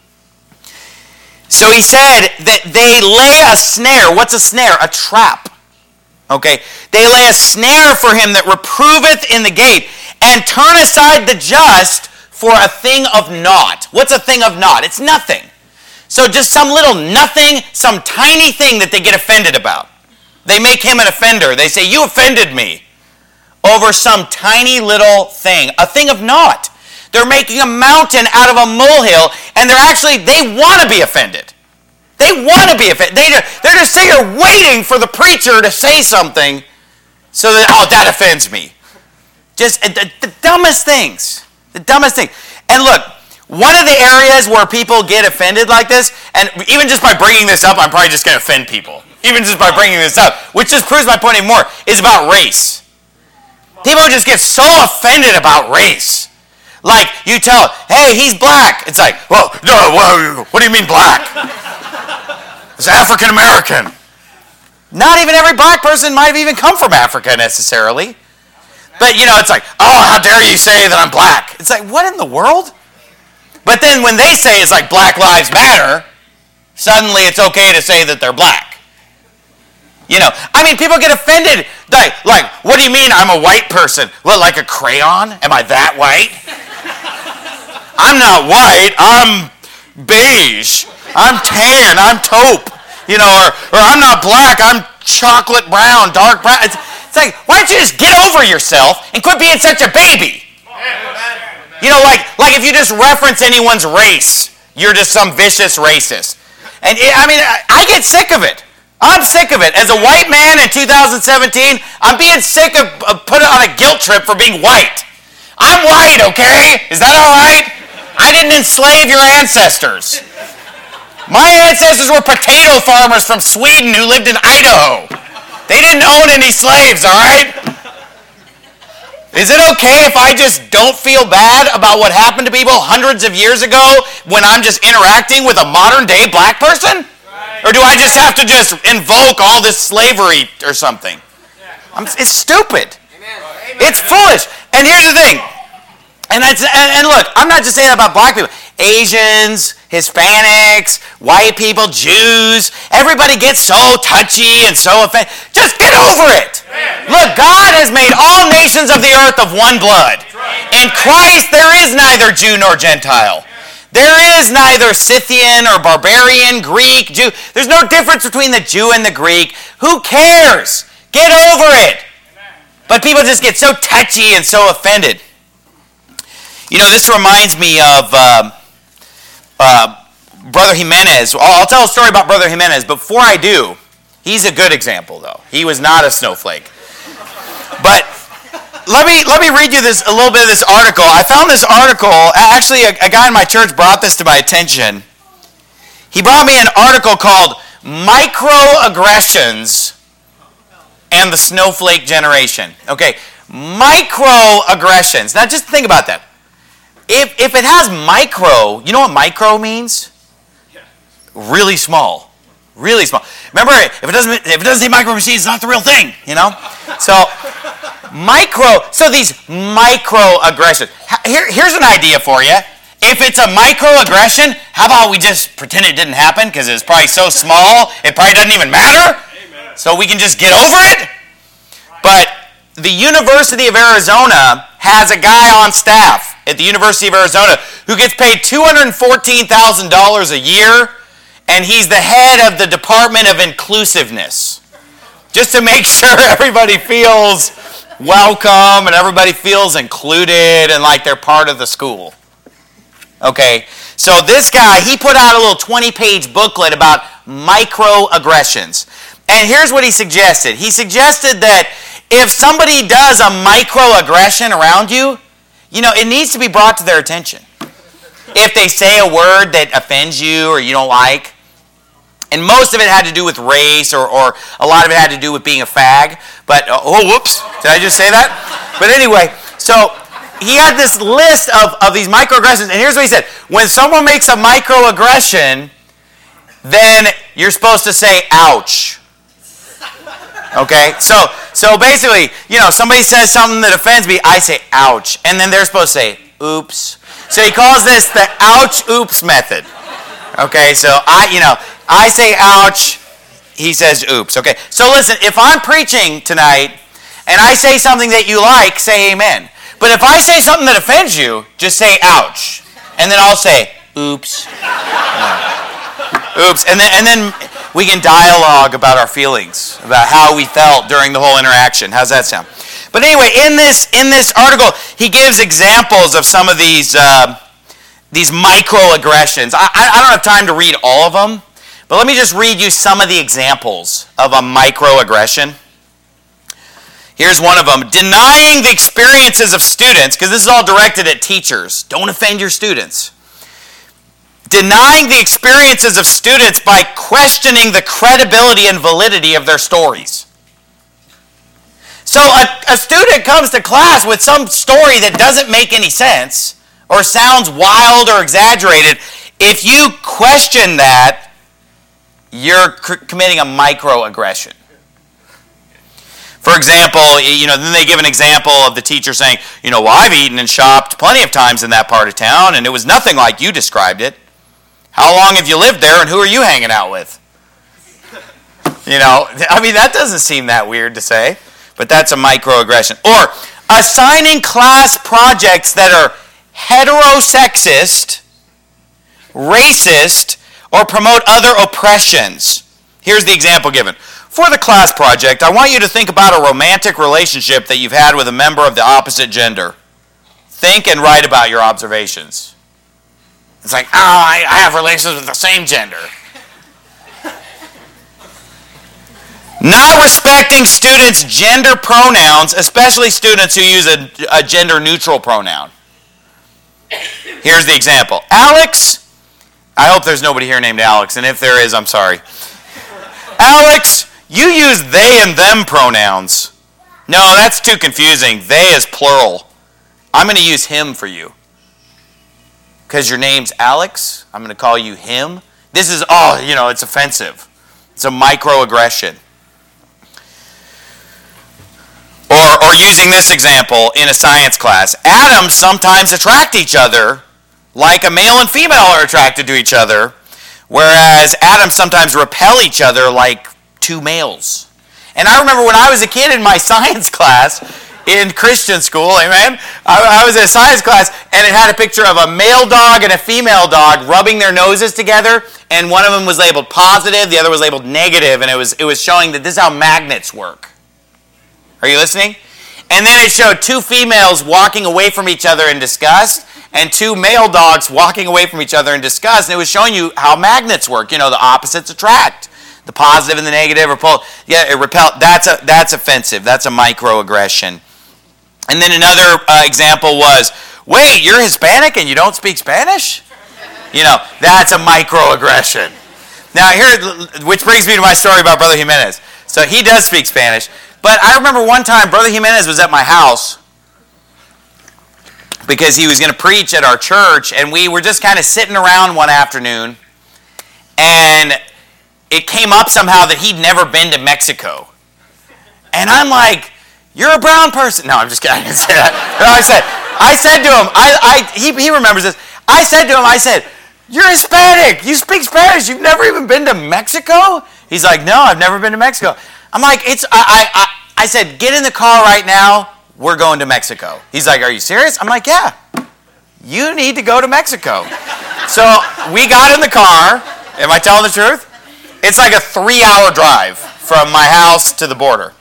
So he said that they lay a snare. What's a snare? A trap. Okay. They lay a snare for him that reproveth in the gate, and turn aside the just for a thing of naught. What's a thing of naught? It's nothing. So just some little nothing, some tiny thing that they get offended about. They make him an offender. They say, you offended me over some tiny little thing. A thing of naught. They're making a mountain out of a molehill, and they're actually, they want to be offended. They want to be offended. They, they're just sitting here waiting for the preacher to say something so that, oh, that offends me. Just the, the dumbest things. The dumbest thing. And look, one of the areas where people get offended like this, and even just by bringing this up, I'm probably just going to offend people. Even just by bringing this up, which just proves my point even more, is about race. People just get so offended about race. Like, you tell, hey, he's black. It's like, well, no, well, what do you mean black? It's African American. Not even every black person might have even come from Africa necessarily. But, you know, it's like, oh, how dare you say that I'm black? It's like, what in the world? But then when they say it's like Black Lives Matter, suddenly it's okay to say that they're black. You know, I mean, people get offended. Like, like, what do you mean I'm a white person? Well, like a crayon? Am I that white? I'm not white. I'm beige. I'm tan. I'm taupe. You know, or, or I'm not black. I'm chocolate brown, dark brown. It's, it's like, why don't you just get over yourself and quit being such a baby? You know, like, like if you just reference anyone's race, you're just some vicious racist. And it, I mean, I, I get sick of it. I'm sick of it. As a white man in two thousand seventeen, I'm being sick of, of putting on a guilt trip for being white. I'm white, okay? Is that all right? I didn't enslave your ancestors. My ancestors were potato farmers from Sweden who lived in Idaho. They didn't own any slaves, all right? Is it okay if I just don't feel bad about what happened to people hundreds of years ago when I'm just interacting with a modern-day black person? Or do I just have to just invoke all this slavery or something? I'm, it's stupid. It's foolish. And here's the thing. And, it's, and, and look, I'm not just saying that about black people. Asians, Hispanics, white people, Jews, everybody gets so touchy and so offended. Just get over it. Look, God has made all nations of the earth of one blood. In Christ, there is neither Jew nor Gentile. There is neither Scythian or barbarian, Greek, Jew. There's no difference between the Jew and the Greek. Who cares? Get over it. But people just get so touchy and so offended. You know, this reminds me of uh, uh, Brother Jimenez. I'll, I'll tell a story about Brother Jimenez. Before I do, he's a good example, though. He was not a snowflake. But let me let me read you this a little bit of this article. I found this article. Actually, a, a guy in my church brought this to my attention. He brought me an article called "Microaggressions and the Snowflake Generation." Okay, microaggressions. Now, just think about that. If if it has micro, you know what micro means? Really small. Really small. Remember, if it doesn't if it doesn't say micro machines, it's not the real thing, you know? So micro, so these microaggressions. Here, here's an idea for you. If it's a microaggression, how about we just pretend it didn't happen because it's probably so small, it probably doesn't even matter? Amen. So we can just get over it? But the University of Arizona has a guy on staff at the University of Arizona who gets paid two hundred fourteen thousand dollars a year, and he's the head of the Department of Inclusiveness. Just to make sure everybody feels welcome and everybody feels included and like they're part of the school. Okay, so this guy, he put out a little twenty-page booklet about microaggressions. And here's what he suggested. He suggested that if somebody does a microaggression around you, you know, it needs to be brought to their attention. If they say a word that offends you or you don't like, and most of it had to do with race or, or a lot of it had to do with being a fag. But, oh, whoops, did I just say that? But anyway, so he had this list of, of these microaggressions, and here's what he said. When someone makes a microaggression, then you're supposed to say, ouch. Okay, so so basically, you know, somebody says something that offends me, I say, ouch, and then they're supposed to say, oops. So he calls this the ouch, oops method. Okay, so I, you know, I say ouch, he says oops. Okay, so listen, if I'm preaching tonight and I say something that you like, say amen. But if I say something that offends you, just say ouch, and then I'll say oops. Yeah. Oops, and then and then we can dialogue about our feelings, about how we felt during the whole interaction. How's that sound? But anyway, in this in this article, he gives examples of some of these uh, these microaggressions. I, I don't have time to read all of them, but let me just read you some of the examples of a microaggression. Here's one of them. Denying the experiences of students, because this is all directed at teachers. Don't offend your students. Denying the experiences of students by questioning the credibility and validity of their stories. So a, a student comes to class with some story that doesn't make any sense or sounds wild or exaggerated. If you question that, you're cr- committing a microaggression. For example, you know, then they give an example of the teacher saying, you know, well, I've eaten and shopped plenty of times in that part of town, and it was nothing like you described it. How long have you lived there, and who are you hanging out with? You know, I mean, that doesn't seem that weird to say, but that's a microaggression. Or assigning class projects that are heterosexist, racist, or promote other oppressions. Here's the example given. For the class project, I want you to think about a romantic relationship that you've had with a member of the opposite gender. Think and write about your observations. It's like, oh, I, I have relations with the same gender. Not respecting students' gender pronouns, especially students who use a, a gender-neutral pronoun. Here's the example. Alex, I hope there's nobody here named Alex, and if there is, I'm sorry. Alex, you use they and them pronouns. No, that's too confusing. They is plural. I'm going to use him for you. Because your name's Alex, I'm going to call you him. This is, oh, you know, it's offensive. It's a microaggression. Or, or using this example in a science class, atoms sometimes attract each other like a male and female are attracted to each other, whereas atoms sometimes repel each other like two males. And I remember when I was a kid in my science class in Christian school, amen, I, I was in a science class, and it had a picture of a male dog and a female dog rubbing their noses together, and one of them was labeled positive, the other was labeled negative, and it was, it was showing that this is how magnets work. Are you listening? And then it showed two females walking away from each other in disgust and two male dogs walking away from each other in disgust. And it was showing you how magnets work. You know, the opposites attract. The positive and the negative repel. Yeah, it repel. That's a, that's offensive. That's a microaggression. And then another uh, example was, wait, you're Hispanic and you don't speak Spanish? You know, that's a microaggression. Now here, which brings me to my story about Brother Jimenez. So he does speak Spanish. But I remember one time Brother Jimenez was at my house because he was going to preach at our church, and we were just kind of sitting around one afternoon, and it came up somehow that he'd never been to Mexico. And I'm like, you're a brown person. No, I'm just kidding. I didn't say that. No, I said, I said to him, I, I, he, he remembers this. I said to him, I said, you're Hispanic. You speak Spanish. You've never even been to Mexico? He's like, no, I've never been to Mexico. I'm like, it's, I, I, I said, get in the car right now. We're going to Mexico. He's like, are you serious? I'm like, yeah. You need to go to Mexico. So we got in the car. Am I telling the truth? It's like a three-hour drive from my house to the border.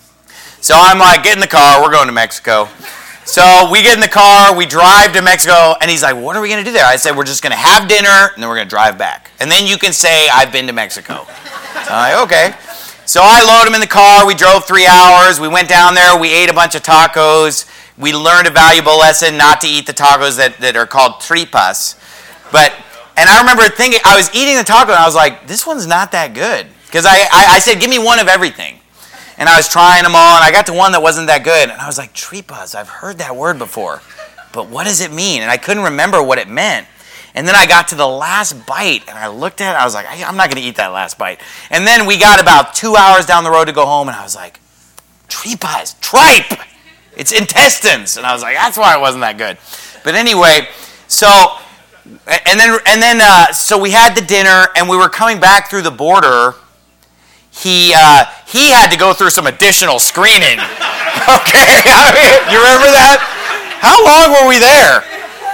So I'm like, get in the car. We're going to Mexico. So we get in the car. We drive to Mexico. And he's like, what are we going to do there? I said, we're just going to have dinner, and then we're going to drive back. And then you can say, I've been to Mexico. So I'm like, okay. So I load him in the car. We drove three hours. We went down there. We ate a bunch of tacos. We learned a valuable lesson not to eat the tacos that, that are called tripas. But, and I remember thinking, I was eating the taco, and I was like, this one's not that good. Because I, I, I said, give me one of everything. And I was trying them all, and I got to one that wasn't that good. And I was like, tripas, I've heard that word before. But what does it mean? And I couldn't remember what it meant. And then I got to the last bite, and I looked at it, I was like, I'm not going to eat that last bite. And then we got about two hours down the road to go home, and I was like, tripas, tripe! It's intestines. And I was like, that's why it wasn't that good. But anyway, so, and then, and then, uh, so we had the dinner, and we were coming back through the border. He, uh, he had to go through some additional screening. Okay, I mean, you remember that? How long were we there?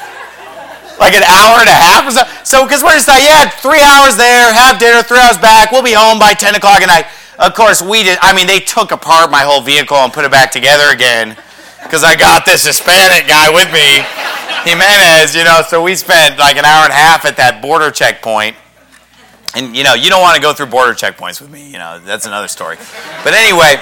Like an hour and a half or so? So, because we're just like, yeah, three hours there, have dinner, three hours back, we'll be home by ten o'clock at night. Of course, we did, I mean, they took apart my whole vehicle and put it back together again, because I got this Hispanic guy with me, Jimenez, you know, so we spent like an hour and a half at that border checkpoint. And, you know, you don't want to go through border checkpoints with me, you know, that's another story. But anyway,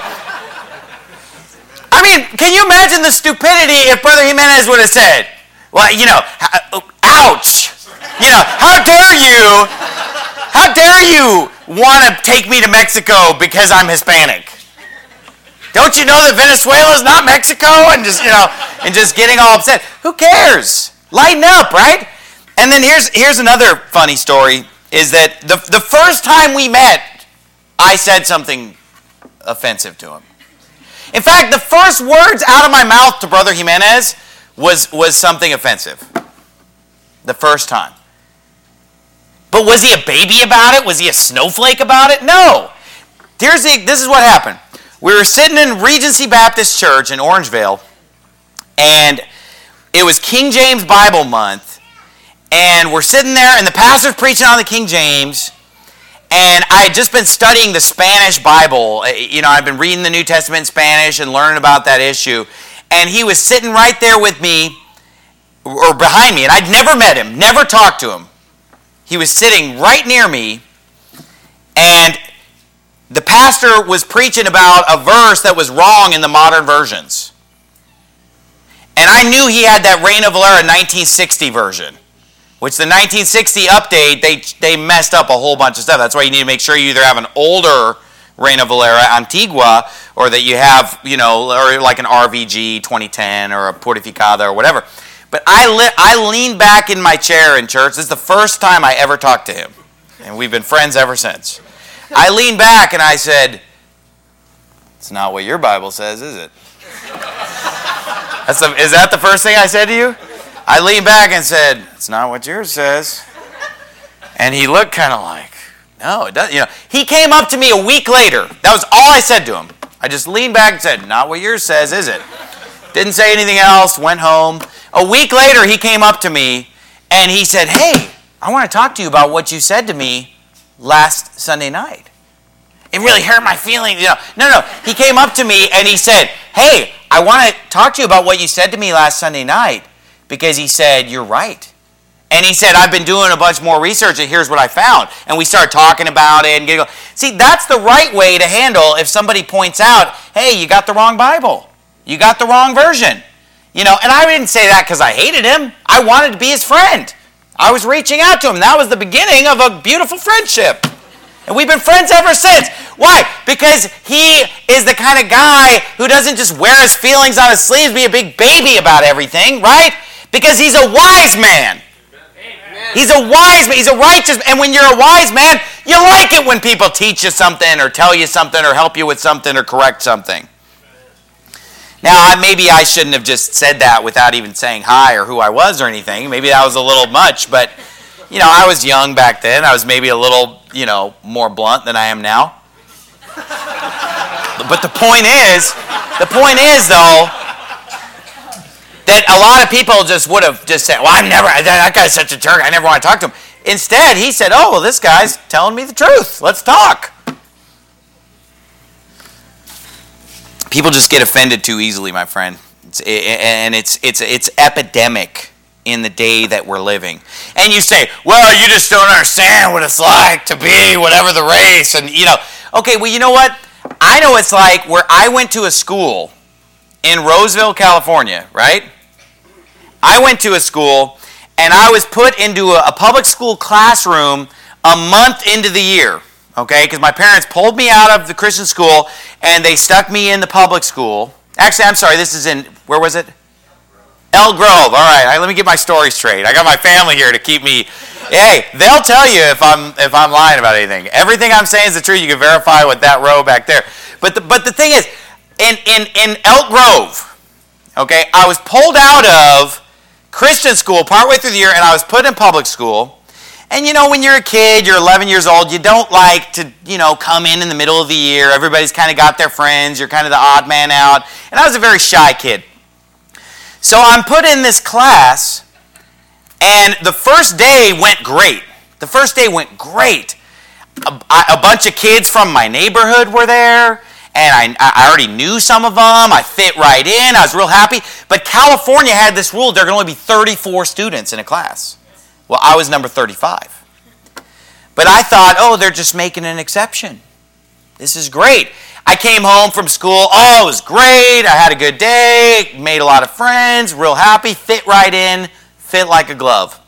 I mean, can you imagine the stupidity if Brother Jimenez would have said, well, you know, ouch, you know, how dare you, how dare you want to take me to Mexico because I'm Hispanic? Don't you know that Venezuela is not Mexico? And just, you know, and just getting all upset. Who cares? Lighten up, right? And then here's here's another funny story, is that the, the first time we met, I said something offensive to him. In fact, the first words out of my mouth to Brother Jimenez was, was something offensive. The first time. But was he a baby about it? Was he a snowflake about it? No. Here's the, this is what happened. We were sitting in Regency Baptist Church in Orangevale, and it was King James Bible Month, and we're sitting there, and the pastor's preaching on the King James, and I had just been studying the Spanish Bible. You know, I've been reading the New Testament in Spanish and learning about that issue, and he was sitting right there with me, or behind me, and I'd never met him, never talked to him. He was sitting right near me, and the pastor was preaching about a verse that was wrong in the modern versions. And I knew he had that Reina Valera nineteen sixty version, which the nineteen sixty update, they they messed up a whole bunch of stuff. That's why you need to make sure you either have an older Reina Valera Antigua, or that you have, you know, or like an R V G twenty ten or a Purificada or whatever. But I, li- I leaned back in my chair in church. This is the first time I ever talked to him. And we've been friends ever since. I leaned back and I said, it's not what your Bible says, is it? That's the, is that the first thing I said to you? I leaned back and said, it's not what yours says. And he looked kind of like, no, it doesn't. You know, he came up to me a week later. That was all I said to him. I just leaned back and said, not what yours says, is it? Didn't say anything else, went home. A week later, he came up to me and he said, hey, I want to talk to you about what you said to me last Sunday night. It really hurt my feelings. You know, no, no. He came up to me and he said, hey, I want to talk to you about what you said to me last Sunday night, because he said, you're right. And he said, I've been doing a bunch more research and here's what I found. And we started talking about it. And giggle. See, that's the right way to handle if somebody points out, hey, you got the wrong Bible. You got the wrong version. You know, and I didn't say that because I hated him. I wanted to be his friend. I was reaching out to him. That was the beginning of a beautiful friendship. And we've been friends ever since. Why? Because he is the kind of guy who doesn't just wear his feelings on his sleeves, be a big baby about everything, right? Because he's a wise man. Amen. He's a wise man. He's a righteous man. And when you're a wise man, you like it when people teach you something or tell you something or help you with something or correct something. Now, maybe I shouldn't have just said that without even saying hi or who I was or anything. Maybe that was a little much, but, you know, I was young back then. I was maybe a little, you know, more blunt than I am now. But the point is, the point is, though, that a lot of people just would have just said, well, I'm never, that guy's such a jerk, I never want to talk to him. Instead, he said, oh, well, this guy's telling me the truth. Let's talk. People just get offended too easily, my friend. It's, and it's, it's, it's epidemic in the day that we're living. And you say, well, you just don't understand what it's like to be whatever the race. And, you know, okay, well, you know what? I know it's like where I went to a school in Roseville, California, right? I went to a school and I was put into a, a public school classroom a month into the year, okay? Because my parents pulled me out of the Christian school and they stuck me in the public school. Actually, I'm sorry, this is in, where was it? Elk Grove. All right, all right, let me get my story straight. I got my family here to keep me. Hey, they'll tell you if I'm if I'm lying about anything. Everything I'm saying is the truth. You can verify with that row back there. But the, but the thing is, in, in, in Elk Grove, okay, I was pulled out of Christian school partway through the year, and I was put in public school. And you know, when you're a kid, you're eleven years old, you don't like to, you know, come in in the middle of the year. Everybody's kind of got their friends. You're kind of the odd man out. And I was a very shy kid. So I'm put in this class, and the first day went great. The first day went great. A, a bunch of kids from my neighborhood were there, and I, I already knew some of them. I fit right in. I was real happy. But California had this rule. There could only be thirty-four students in a class. Well, I was number thirty-five. But I thought, oh, they're just making an exception. This is great. I came home from school. Oh, it was great. I had a good day. Made a lot of friends. Real happy. Fit right in. Fit like a glove.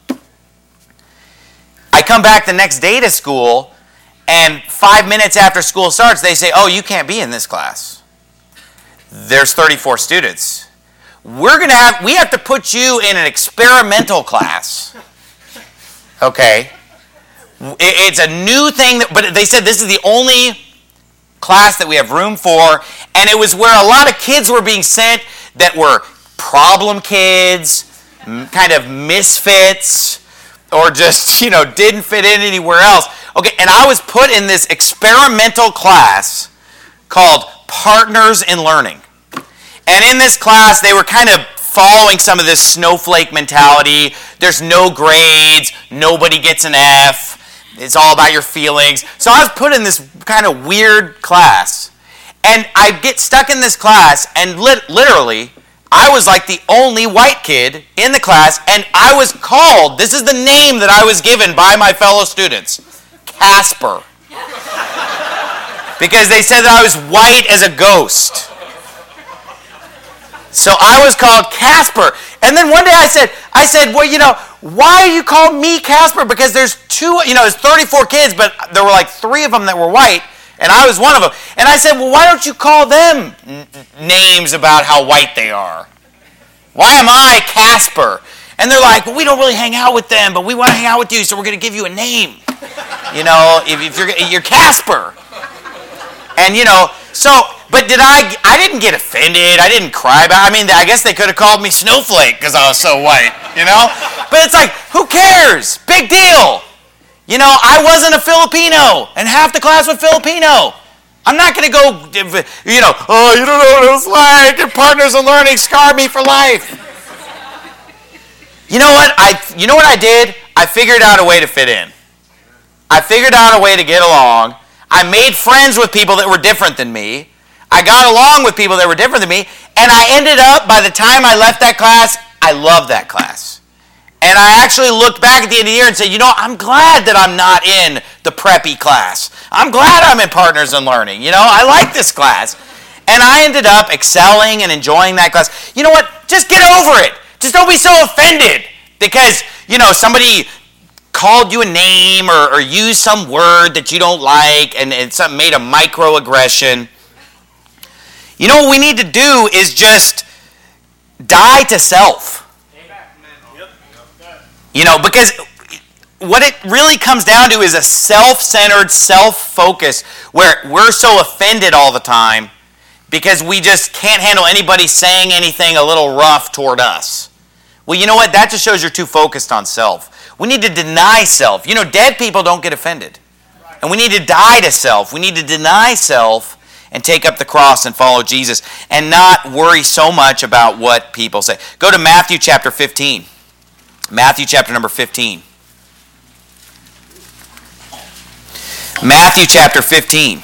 I come back the next day to school, and five minutes after school starts, they say, oh, you can't be in this class. There's thirty-four students. We're going to have, we have to put you in an experimental class. Okay. It's a new thing, that, but they said this is the only class that we have room for, and it was where a lot of kids were being sent that were problem kids, kind of misfits, or just, you know, didn't fit in anywhere else. Okay, and I was put in this experimental class called Partners in Learning. And in this class, they were kind of following some of this snowflake mentality. There's no grades, nobody gets an F. It's all about your feelings. So I was put in this kind of weird class. And I get stuck in this class, and lit- literally, I was like the only white kid in the class, and I was called, this is the name that I was given by my fellow students, Casper. Because they said that I was white as a ghost. So I was called Casper. And then one day I said, I said, well, you know, why do you call me Casper? Because there's two, you know, there's thirty-four kids, but there were like three of them that were white, and I was one of them. And I said, well, why don't you call them n- names about how white they are? Why am I Casper? And they're like, well, we don't really hang out with them, but we want to hang out with you, so we're going to give you a name. You know, if, if you're, you're Casper. And, you know, so but did I, I didn't get offended. I didn't cry about it. I mean, I guess they could have called me Snowflake because I was so white, you know? But it's like, who cares? Big deal. You know, I wasn't a Filipino, and half the class was Filipino. I'm not going to go, you know, oh, you don't know what it was like. Your partners in learning scarred me for life. You know what? I, you know what I did? I figured out a way to fit in. I figured out a way to get along. I made friends with people that were different than me. I got along with people that were different than me. And I ended up, by the time I left that class, I loved that class. And I actually looked back at the end of the year and said, you know, I'm glad that I'm not in the preppy class. I'm glad I'm in Partners in Learning. You know, I like this class. And I ended up excelling and enjoying that class. You know what? Just get over it. Just don't be so offended because, you know, somebody called you a name or, or used some word that you don't like and, and some made a microaggression. You know what we need to do is just die to self. You know, because what it really comes down to is a self-centered, self-focus where we're so offended all the time because we just can't handle anybody saying anything a little rough toward us. Well, you know what? That just shows you're too focused on self. We need to deny self. You know, dead people don't get offended. And we need to die to self. We need to deny self and take up the cross and follow Jesus and not worry so much about what people say. Go to Matthew chapter fifteen. Matthew chapter number fifteen. Matthew chapter fifteen.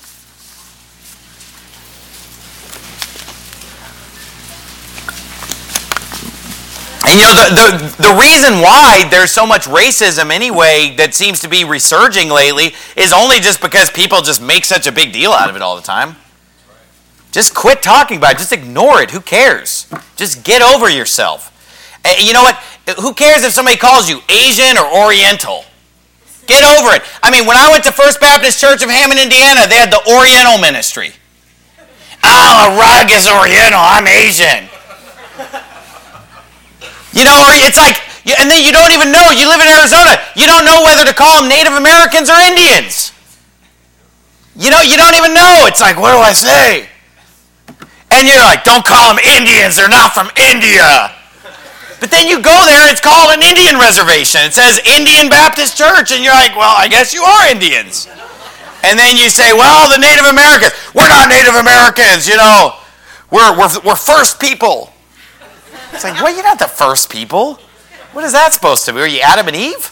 And you know, the, the, the reason why there's so much racism anyway that seems to be resurging lately is only just because people just make such a big deal out of it all the time. Just quit talking about it. Just ignore it. Who cares? Just get over yourself. You know what? Who cares if somebody calls you Asian or Oriental? Get over it. I mean, when I went to First Baptist Church of Hammond, Indiana, they had the Oriental ministry. Oh, a rug is Oriental. I'm Asian. You know, or it's like, and then you don't even know. You live in Arizona. You don't know whether to call them Native Americans or Indians. You know, you don't even know. It's like, what do I say? And you're like, don't call them Indians. They're not from India. But then you go there, it's called an Indian reservation. It says Indian Baptist Church, and you're like, well, I guess you are Indians. And then you say, well, the Native Americans. We're not Native Americans, you know. We're, we're, we're first people. It's like, well, you're not the first people. What is that supposed to be? Are you Adam and Eve?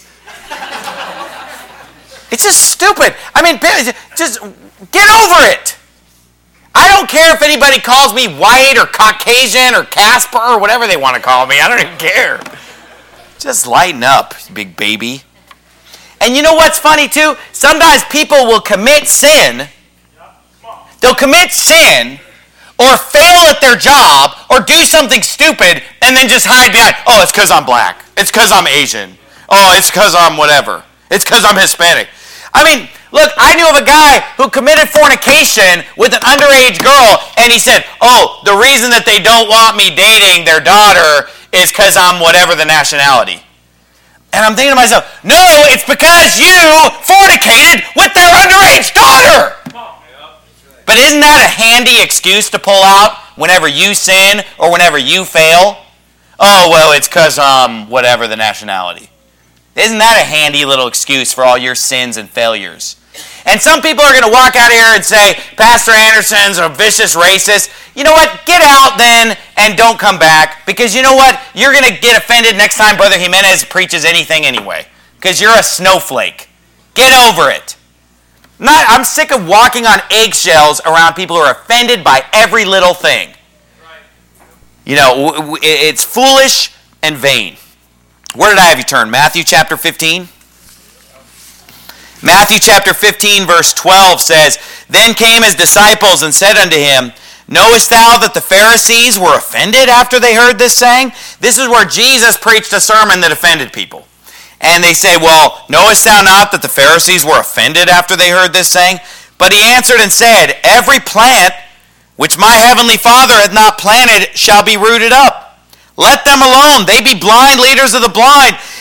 It's just stupid. I mean, just get over it. I don't care if anybody calls me white or Caucasian or Casper or whatever they want to call me. I don't even care. Just lighten up, big baby. And you know what's funny too? Sometimes people will commit sin. They'll commit sin or fail at their job or do something stupid and then just hide behind, oh, it's because I'm black. It's because I'm Asian. Oh, it's because I'm whatever. It's because I'm Hispanic. I mean, look, I knew of a guy who committed fornication with an underage girl, and he said, oh, the reason that they don't want me dating their daughter is because I'm whatever the nationality. And I'm thinking to myself, no, it's because you fornicated with their underage daughter. But isn't that a handy excuse to pull out whenever you sin or whenever you fail? Oh, well, it's because I'm whatever the nationality. Isn't that a handy little excuse for all your sins and failures? And some people are going to walk out here and say, Pastor Anderson's a vicious racist. You know what? Get out then and don't come back. Because you know what? You're going to get offended next time Brother Jimenez preaches anything anyway. Because you're a snowflake. Get over it. Not, I'm sick of walking on eggshells around people who are offended by every little thing. You know, it's foolish and vain. Where did I have you turn? Matthew chapter fifteen? Matthew chapter fifteen verse twelve says, Then came his disciples and said unto him, Knowest thou that the Pharisees were offended after they heard this saying? This is where Jesus preached a sermon that offended people. And they say, Well, knowest thou not that the Pharisees were offended after they heard this saying? But he answered and said, Every plant which my heavenly Father hath not planted shall be rooted up. Let them alone. They be blind leaders of the blind.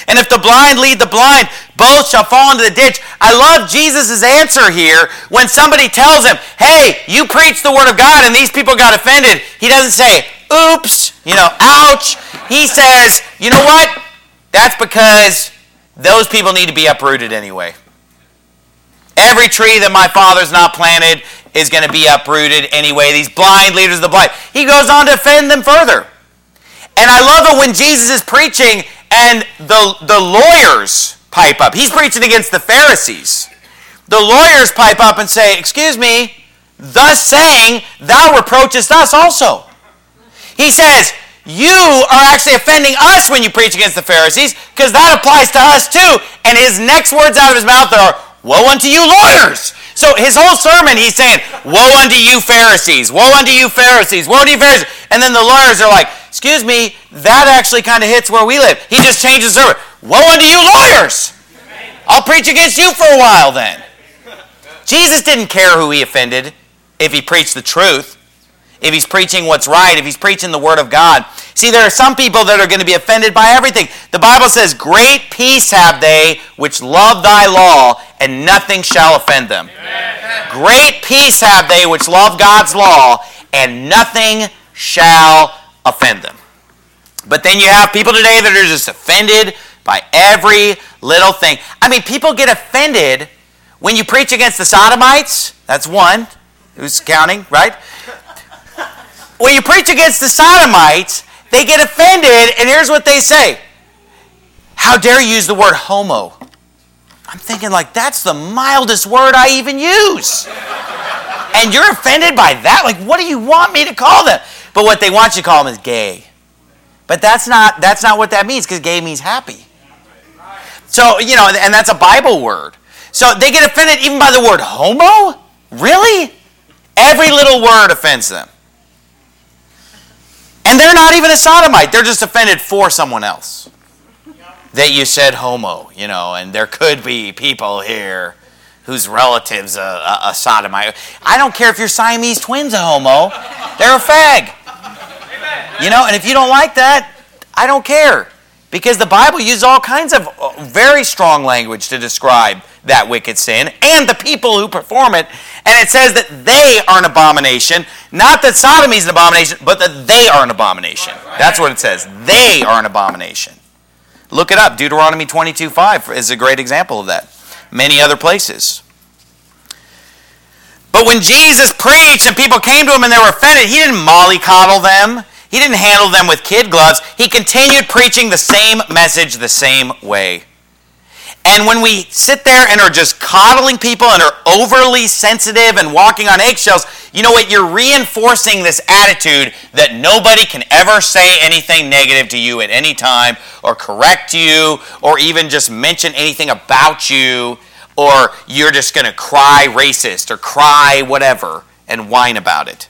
And if the blind lead the blind, both shall fall into the ditch. I love Jesus' answer here when somebody tells him, hey, you preach the word of God and these people got offended. He doesn't say, oops, you know, ouch. He says, you know what? That's because those people need to be uprooted anyway. Every tree that my Father's not planted is going to be uprooted anyway. These blind leaders of the blind. He goes on to offend them further. And I love it when Jesus is preaching and the, the lawyers pipe up. He's preaching against the Pharisees. The lawyers pipe up and say, excuse me, thus saying, thou reproachest us also. He says, you are actually offending us when you preach against the Pharisees, because that applies to us too. And his next words out of his mouth are, woe unto you lawyers. So his whole sermon, he's saying, woe unto you Pharisees, woe unto you Pharisees, woe unto you Pharisees. And then the lawyers are like, excuse me, that actually kind of hits where we live. He just changes the sermon. Woe unto you lawyers. I'll preach against you for a while then. Jesus didn't care who he offended if he preached the truth, if he's preaching what's right, if he's preaching the word of God. See, there are some people that are going to be offended by everything. The Bible says, great peace have they which love thy law, and nothing shall offend them. Amen. Great peace have they which love God's law, and nothing shall offend them. But then you have people today that are just offended by every little thing. I mean, people get offended when you preach against the Sodomites. That's one. Who's counting, right? When you preach against the Sodomites, they get offended, and here's what they say. How dare you use the word homo? I'm thinking like, that's the mildest word I even use. And you're offended by that? Like, what do you want me to call them? But what they want you to call them is gay. But that's not, that's not what that means, because gay means happy. So, you know, and that's a Bible word. So they get offended even by the word homo? Really? Every little word offends them. And they're not even a sodomite. They're just offended for someone else. That you said homo, you know, and there could be people here whose relatives are a, a sodomite. I don't care if your Siamese twins a homo. They're a fag. You know, and if you don't like that, I don't care. Because the Bible uses all kinds of very strong language to describe that wicked sin and the people who perform it. And it says that they are an abomination. Not that sodomy is an abomination, but that they are an abomination. That's what it says. They are an abomination. Look it up. Deuteronomy twenty-two five is a great example of that. Many other places. But when Jesus preached and people came to him and they were offended, he didn't mollycoddle them. He didn't handle them with kid gloves. He continued preaching the same message the same way. And when we sit there and are just coddling people and are overly sensitive and walking on eggshells, you know what? You're reinforcing this attitude that nobody can ever say anything negative to you at any time, or correct you, or even just mention anything about you, or you're just going to cry racist or cry whatever and whine about it.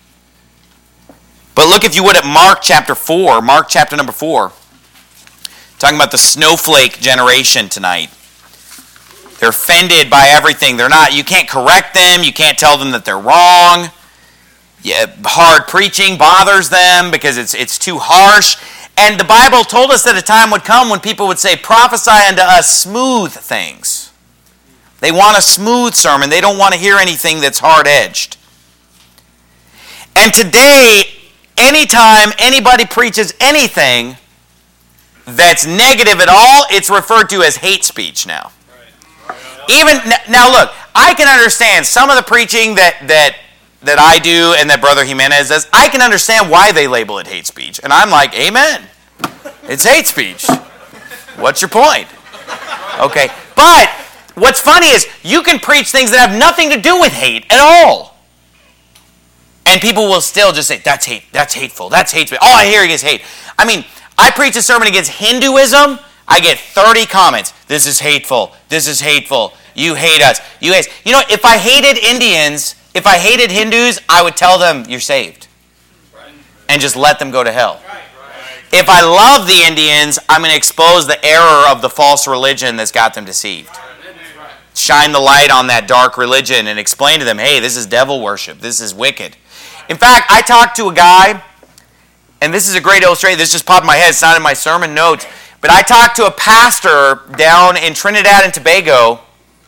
But look, if you would, at Mark chapter four, Mark chapter number four. Talking about the snowflake generation tonight. They're offended by everything. They're not, you can't correct them. You can't tell them that they're wrong. Yeah, hard preaching bothers them because it's it's too harsh. And the Bible told us that a time would come when people would say, prophesy unto us smooth things. They want a smooth sermon. They don't want to hear anything that's hard-edged. And today, anytime anybody preaches anything that's negative at all, it's referred to as hate speech now. Even now, look, I can understand some of the preaching that that that I do and that Brother Jimenez does. I can understand why they label it hate speech, and I'm like, amen. It's hate speech. What's your point? Okay, but what's funny is you can preach things that have nothing to do with hate at all. And people will still just say, that's hate, that's hateful, that's hateful. All I hear is hate. I mean, I preach a sermon against Hinduism, I get thirty comments. This is hateful, this is hateful, you hate us, you hate us. You know, if I hated Indians, if I hated Hindus, I would tell them, you're saved. And just let them go to hell. If I love the Indians, I'm going to expose the error of the false religion that's got them deceived. Shine the light on that dark religion and explain to them, hey, this is devil worship, this is wicked. In fact, I talked to a guy, and this is a great illustration. This just popped in my head. It's not in my sermon notes. But I talked to a pastor down in Trinidad and Tobago,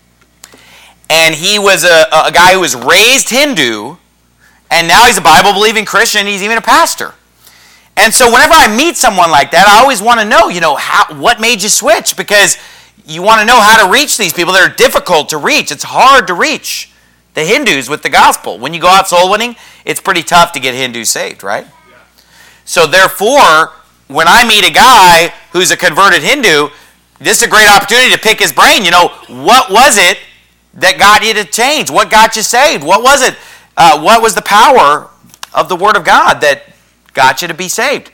and he was a, a guy who was raised Hindu, and now he's a Bible-believing Christian. He's even a pastor. And so whenever I meet someone like that, I always want to know, you know, how, what made you switch? Because you want to know how to reach these people that are difficult to reach. It's hard to reach the Hindus with the gospel. When you go out soul winning, it's pretty tough to get Hindus saved, right? Yeah. So therefore, when I meet a guy who's a converted Hindu, this is a great opportunity to pick his brain. You know, what was it that got you to change? What got you saved? What was it? Uh, what was the power of the Word of God that got you to be saved?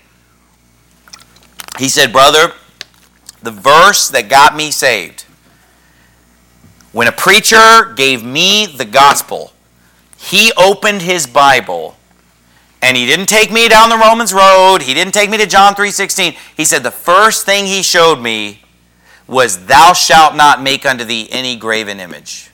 He said, brother, the verse that got me saved, when a preacher gave me the gospel, he opened his Bible, and he didn't take me down the Romans road. He didn't take me to John three sixteen. He said the first thing he showed me was, thou shalt not make unto thee any graven image.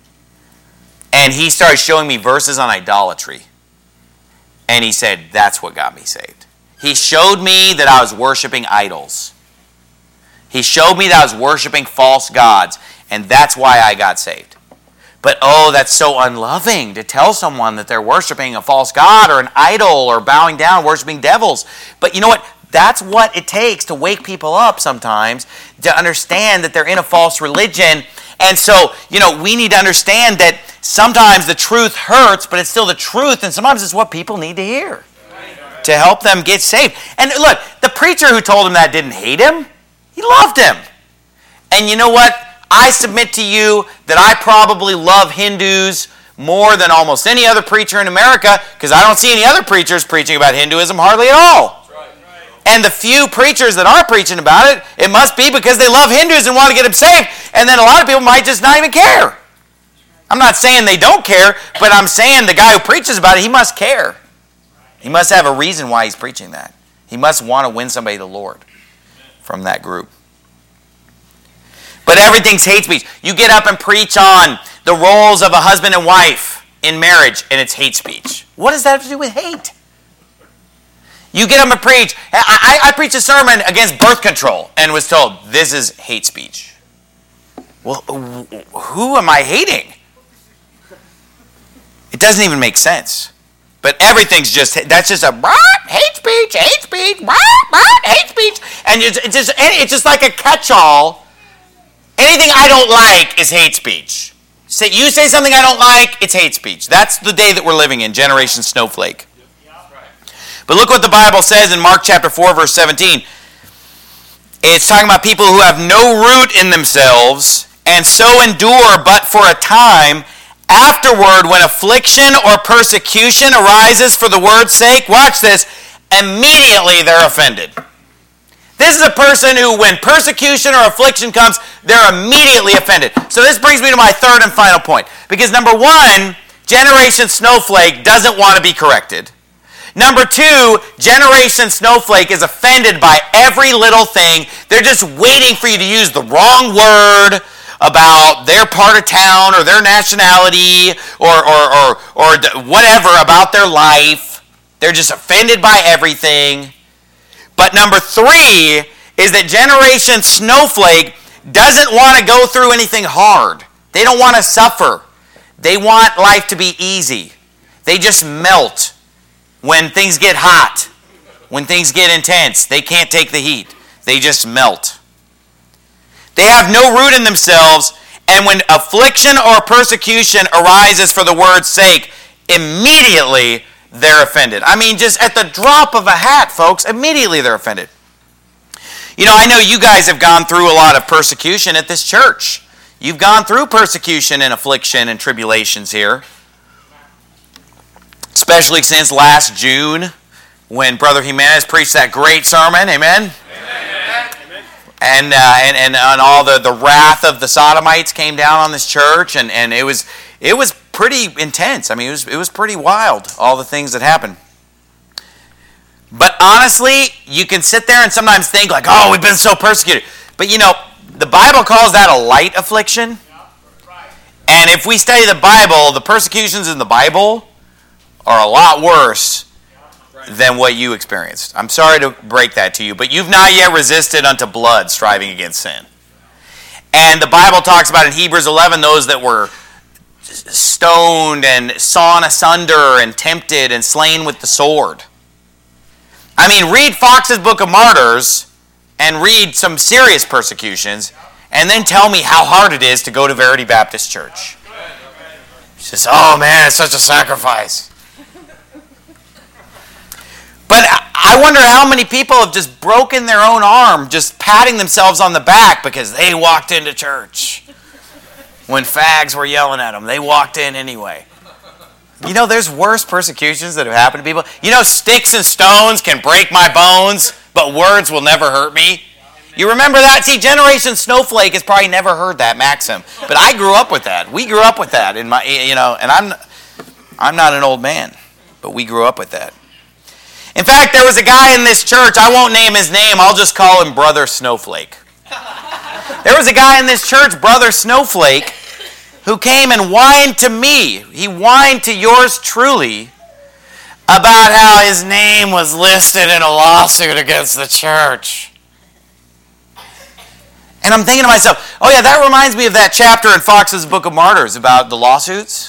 And he started showing me verses on idolatry. And he said, that's what got me saved. He showed me that I was worshiping idols. He showed me that I was worshiping false gods. And that's why I got saved. But oh, that's so unloving to tell someone that they're worshiping a false god or an idol or bowing down, worshiping devils. But you know what? That's what it takes to wake people up sometimes, to understand that they're in a false religion. And so, you know, we need to understand that sometimes the truth hurts, but it's still the truth, and sometimes it's what people need to hear to help them get saved. And look, the preacher who told him that didn't hate him. He loved him. And you know what? I submit to you that I probably love Hindus more than almost any other preacher in America, because I don't see any other preachers preaching about Hinduism hardly at all. And the few preachers that are preaching about it, it must be because they love Hindus and want to get them saved. And then a lot of people might just not even care. I'm not saying they don't care, but I'm saying the guy who preaches about it, he must care. He must have a reason why he's preaching that. He must want to win somebody to the Lord from that group. But everything's hate speech. You get up and preach on the roles of a husband and wife in marriage, and it's hate speech. What does that have to do with hate? You get up and preach. I, I, I preached a sermon against birth control and was told, this is hate speech. Well, who am I hating? It doesn't even make sense. But everything's just, that's just a hate speech, hate speech, hate speech. And it's, it's, just, it's just like a catch-all. Anything I don't like is hate speech. Say, you say something I don't like, it's hate speech. That's the day that we're living in, Generation Snowflake. But look what the Bible says in Mark chapter four, verse seventeen. It's talking about people who have no root in themselves and so endure but for a time. Afterward, when affliction or persecution arises for the word's sake, watch this, immediately they're offended. This is a person who, when persecution or affliction comes, they're immediately offended. So this brings me to my third and final point. Because number one, Generation Snowflake doesn't want to be corrected. Number two, Generation Snowflake is offended by every little thing. They're just waiting for you to use the wrong word about their part of town or their nationality or, or, or, or whatever about their life. They're just offended by everything. But number three is that Generation Snowflake doesn't want to go through anything hard. They don't want to suffer. They want life to be easy. They just melt. When things get hot, when things get intense, they can't take the heat. They just melt. They have no root in themselves, and when affliction or persecution arises for the word's sake, immediately they're offended. I mean, just at the drop of a hat, folks, immediately they're offended. You know, I know you guys have gone through a lot of persecution at this church. You've gone through persecution and affliction and tribulations here. Especially since last June, when Brother Jimenez preached that great sermon, amen? Amen. And, uh, and and and all the, the wrath of the Sodomites came down on this church, and, and it was it was pretty intense. I mean, it was it was pretty wild, all the things that happened. But honestly, you can sit there and sometimes think like, oh, we've been so persecuted. But you know, the Bible calls that a light affliction. And if we study the Bible, the persecutions in the Bible are a lot worse than what you experienced. I'm sorry to break that to you, but you've not yet resisted unto blood, striving against sin. And the Bible talks about in Hebrews eleven those that were stoned and sawn asunder and tempted and slain with the sword. I mean, read Fox's Book of Martyrs and read some serious persecutions, and then tell me how hard it is to go to Verity Baptist Church. She says, oh man, it's such a sacrifice. But I wonder how many people have just broken their own arm just patting themselves on the back because they walked into church. When fags were yelling at them, they walked in anyway. You know, there's worse persecutions that have happened to people. You know, sticks and stones can break my bones, but words will never hurt me. You remember that? See, Generation Snowflake has probably never heard that maxim, but I grew up with that. We grew up with that in my, you know, and I'm, I'm not an old man, but we grew up with that. In fact, there was a guy in this church. I won't name his name. I'll just call him Brother Snowflake. There was a guy in this church, Brother Snowflake, who came and whined to me. He whined to yours truly about how his name was listed in a lawsuit against the church. And I'm thinking to myself, oh yeah, that reminds me of that chapter in Fox's Book of Martyrs about the lawsuits.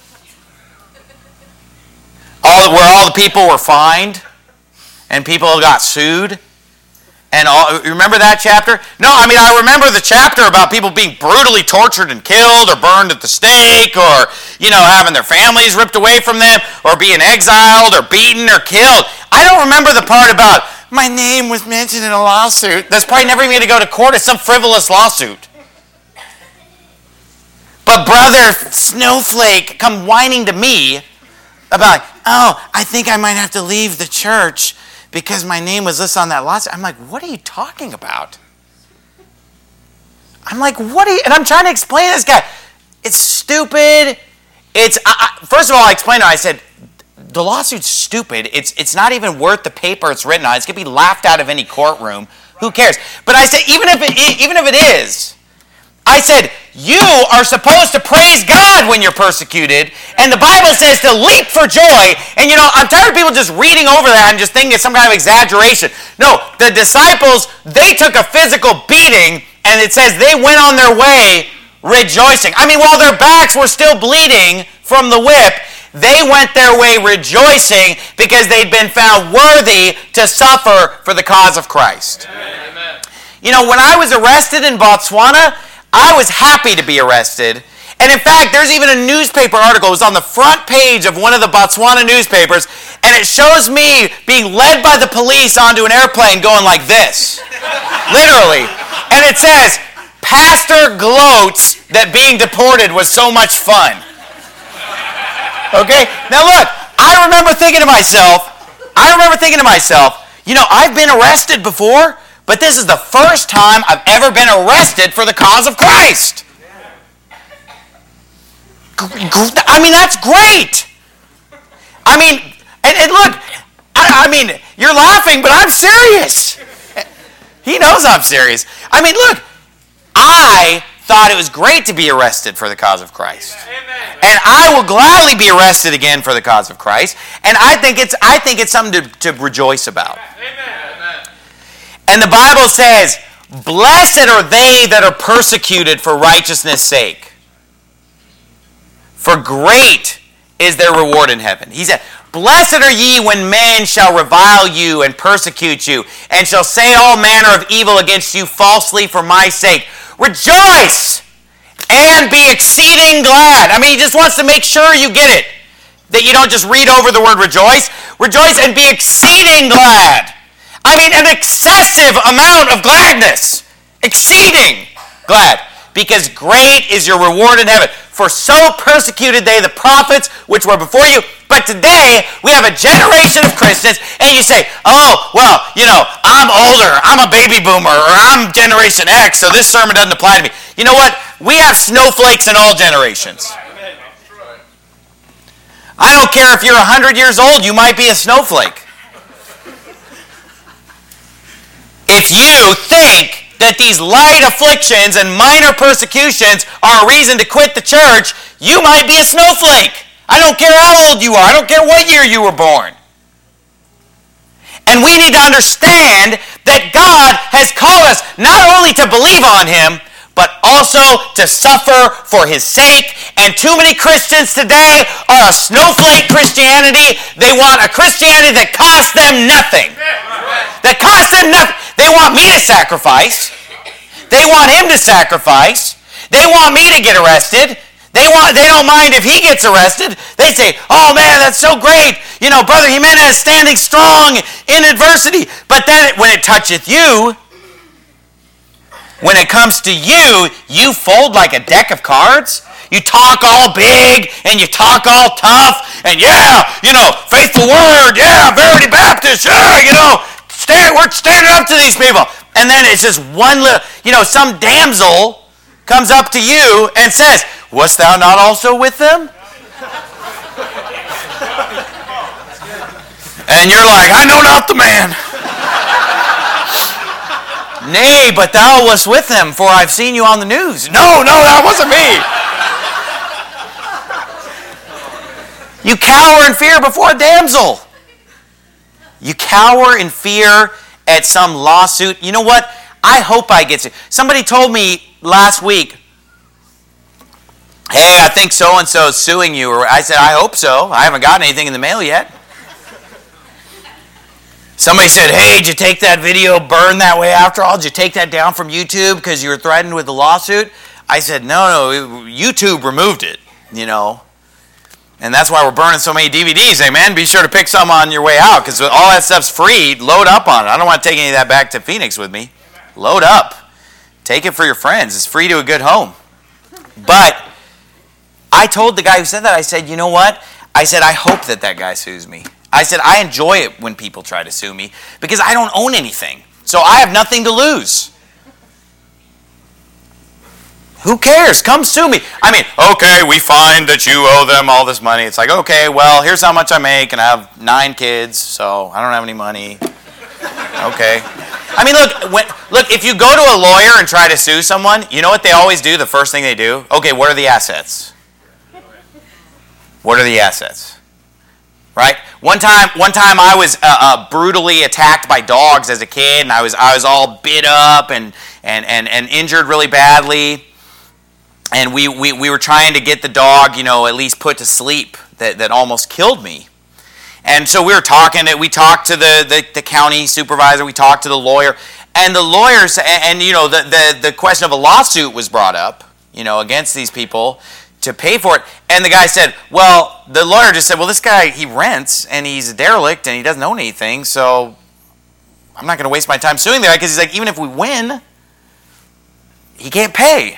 All, where all the people were fined and people got sued. And all, you remember that chapter? No, I mean, I remember the chapter about people being brutally tortured and killed or burned at the stake or, you know, having their families ripped away from them or being exiled or beaten or killed. I don't remember the part about my name was mentioned in a lawsuit. That's probably never even going to go to court. It's some frivolous lawsuit. But Brother Snowflake come whining to me about, oh, I think I might have to leave the church because my name was listed on that lawsuit. I'm like, what are you talking about? I'm like, what are you, and I'm trying to explain to this guy. It's stupid. It's, I, I, first of all, I explained to him, I said, the lawsuit's stupid. It's, it's not even worth the paper it's written on. It's going to be laughed out of any courtroom. Who cares? But I said, even if it, even if it is, I said, you are supposed to praise God when you're persecuted, and the Bible says to leap for joy. And you know, I'm tired of people just reading over that and just thinking it's some kind of exaggeration. No, the disciples, they took a physical beating, and it says they went on their way rejoicing. I mean, while their backs were still bleeding from the whip, they went their way rejoicing because they'd been found worthy to suffer for the cause of Christ. Amen. You know, when I was arrested in Botswana, I was happy to be arrested. And in fact, there's even a newspaper article. It was on the front page of one of the Botswana newspapers, and it shows me being led by the police onto an airplane going like this. Literally. And it says, Pastor gloats that being deported was so much fun. Okay? Now look, I remember thinking to myself, I remember thinking to myself, you know, I've been arrested before, but this is the first time I've ever been arrested for the cause of Christ. I mean, that's great. I mean, and, and look, I, I mean, you're laughing, but I'm serious. He knows I'm serious. I mean, look, I thought it was great to be arrested for the cause of Christ. Amen. And I will gladly be arrested again for the cause of Christ. And I think it's I think it's something to, to rejoice about. Amen. And the Bible says, blessed are they that are persecuted for righteousness' sake. For great is their reward in heaven. He said, blessed are ye when men shall revile you and persecute you, and shall say all manner of evil against you falsely for my sake. Rejoice and be exceeding glad. I mean, he just wants to make sure you get it. That you don't just read over the word rejoice. Rejoice and be exceeding glad. I mean, an excessive amount of gladness. Exceeding glad. Because great is your reward in heaven. For so persecuted they the prophets which were before you. But today, we have a generation of Christians, and you say, oh, well, you know, I'm older, I'm a baby boomer, or I'm Generation X, so this sermon doesn't apply to me. You know what? We have snowflakes in all generations. I don't care if you're one hundred years old, you might be a snowflake. If you think that these light afflictions and minor persecutions are a reason to quit the church, you might be a snowflake. I don't care how old you are. I don't care what year you were born. And we need to understand that God has called us not only to believe on him, but also to suffer for his sake. And too many Christians today are a snowflake Christianity. They want a Christianity that costs them nothing. That costs them nothing. They want me to sacrifice. They want him to sacrifice. They want me to get arrested. They want. They don't mind if he gets arrested. They say, oh man, that's so great. You know, Brother Jimenez standing strong in adversity. But then when it toucheth you, when it comes to you, you fold like a deck of cards. You talk all big and you talk all tough. And yeah, you know, faithful word. Yeah, Verity Baptist. Yeah, you know, stand, we're standing up to these people. And then it's just one little, you know, some damsel comes up to you and says, wast thou not also with them? And you're like, I know not the man. Nay, but thou wast with them, for I've seen you on the news. No, no, that wasn't me. You cower in fear before a damsel. You cower in fear at some lawsuit. You know what? I hope I get sued. Somebody told me last week, hey, I think so-and-so is suing you. Or I said, I hope so. I haven't gotten anything in the mail yet. Somebody said, hey, did you take that video burn that way after all? Did you take that down from YouTube because you were threatened with a lawsuit? I said, no, no, YouTube removed it, you know. And that's why we're burning so many D V Ds. Amen. Be sure to pick some on your way out because all that stuff's free. Load up on it. I don't want to take any of that back to Phoenix with me. Load up. Take it for your friends. It's free to a good home. But I told the guy who said that, I said, you know what? I said, I hope that that guy sues me. I said, I enjoy it when people try to sue me because I don't own anything. So I have nothing to lose. Who cares? Come sue me. I mean, okay, we find that you owe them all this money. It's like, okay, well, here's how much I make, and I have nine kids, so I don't have any money. Okay. I mean, look, when, look, if you go to a lawyer and try to sue someone, you know what they always do? The first thing they do? Okay, what are the assets? What are the assets? Right? One time, one time I was uh, uh, brutally attacked by dogs as a kid, and I was I was all bit up and and and, and injured really badly. And we, we, we were trying to get the dog, you know, at least put to sleep that, that almost killed me. And so we were talking, we talked to the, the, the county supervisor, we talked to the lawyer, and the lawyers, and, and you know, the, the, the question of a lawsuit was brought up, you know, against these people to pay for it. And the guy said, well, the lawyer just said, well, this guy, he rents, and he's a derelict, and he doesn't own anything, so I'm not going to waste my time suing the guy, because he's like, even if we win, he can't pay.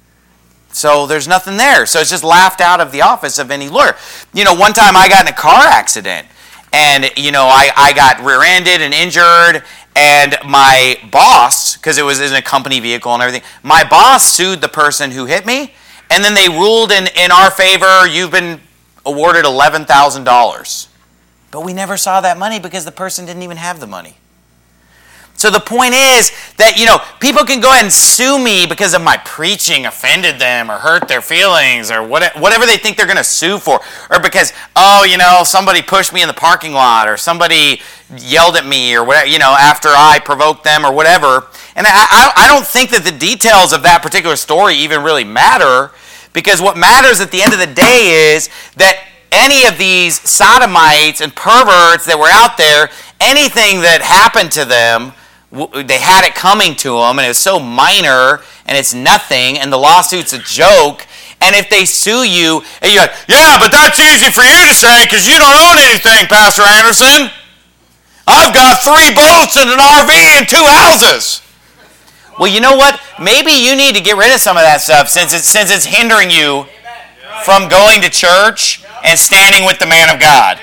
So there's nothing there. So it's just laughed out of the office of any lawyer. You know, one time I got in a car accident, and, you know, I, I got rear-ended and injured, and my boss, because it was in a company vehicle and everything, my boss sued the person who hit me, and then they ruled in, in our favor, you've been awarded eleven thousand dollars. But we never saw that money because the person didn't even have the money. So the point is that, you know, people can go ahead and sue me because of my preaching offended them or hurt their feelings or whatever they think they're going to sue for. Or because, oh, you know, somebody pushed me in the parking lot or somebody yelled at me or whatever, you know, after I provoked them or whatever. And I, I don't think that the details of that particular story even really matter, because what matters at the end of the day is that any of these sodomites and perverts that were out there, anything that happened to them, they had it coming to them, and it was so minor, and it's nothing, and the lawsuit's a joke. And if they sue you, and you're like, yeah, but that's easy for you to say because you don't own anything, Pastor Anderson. I've got three boats and an R V and two houses. Well, you know what? Maybe you need to get rid of some of that stuff since it's, since it's hindering you from going to church and standing with the man of God.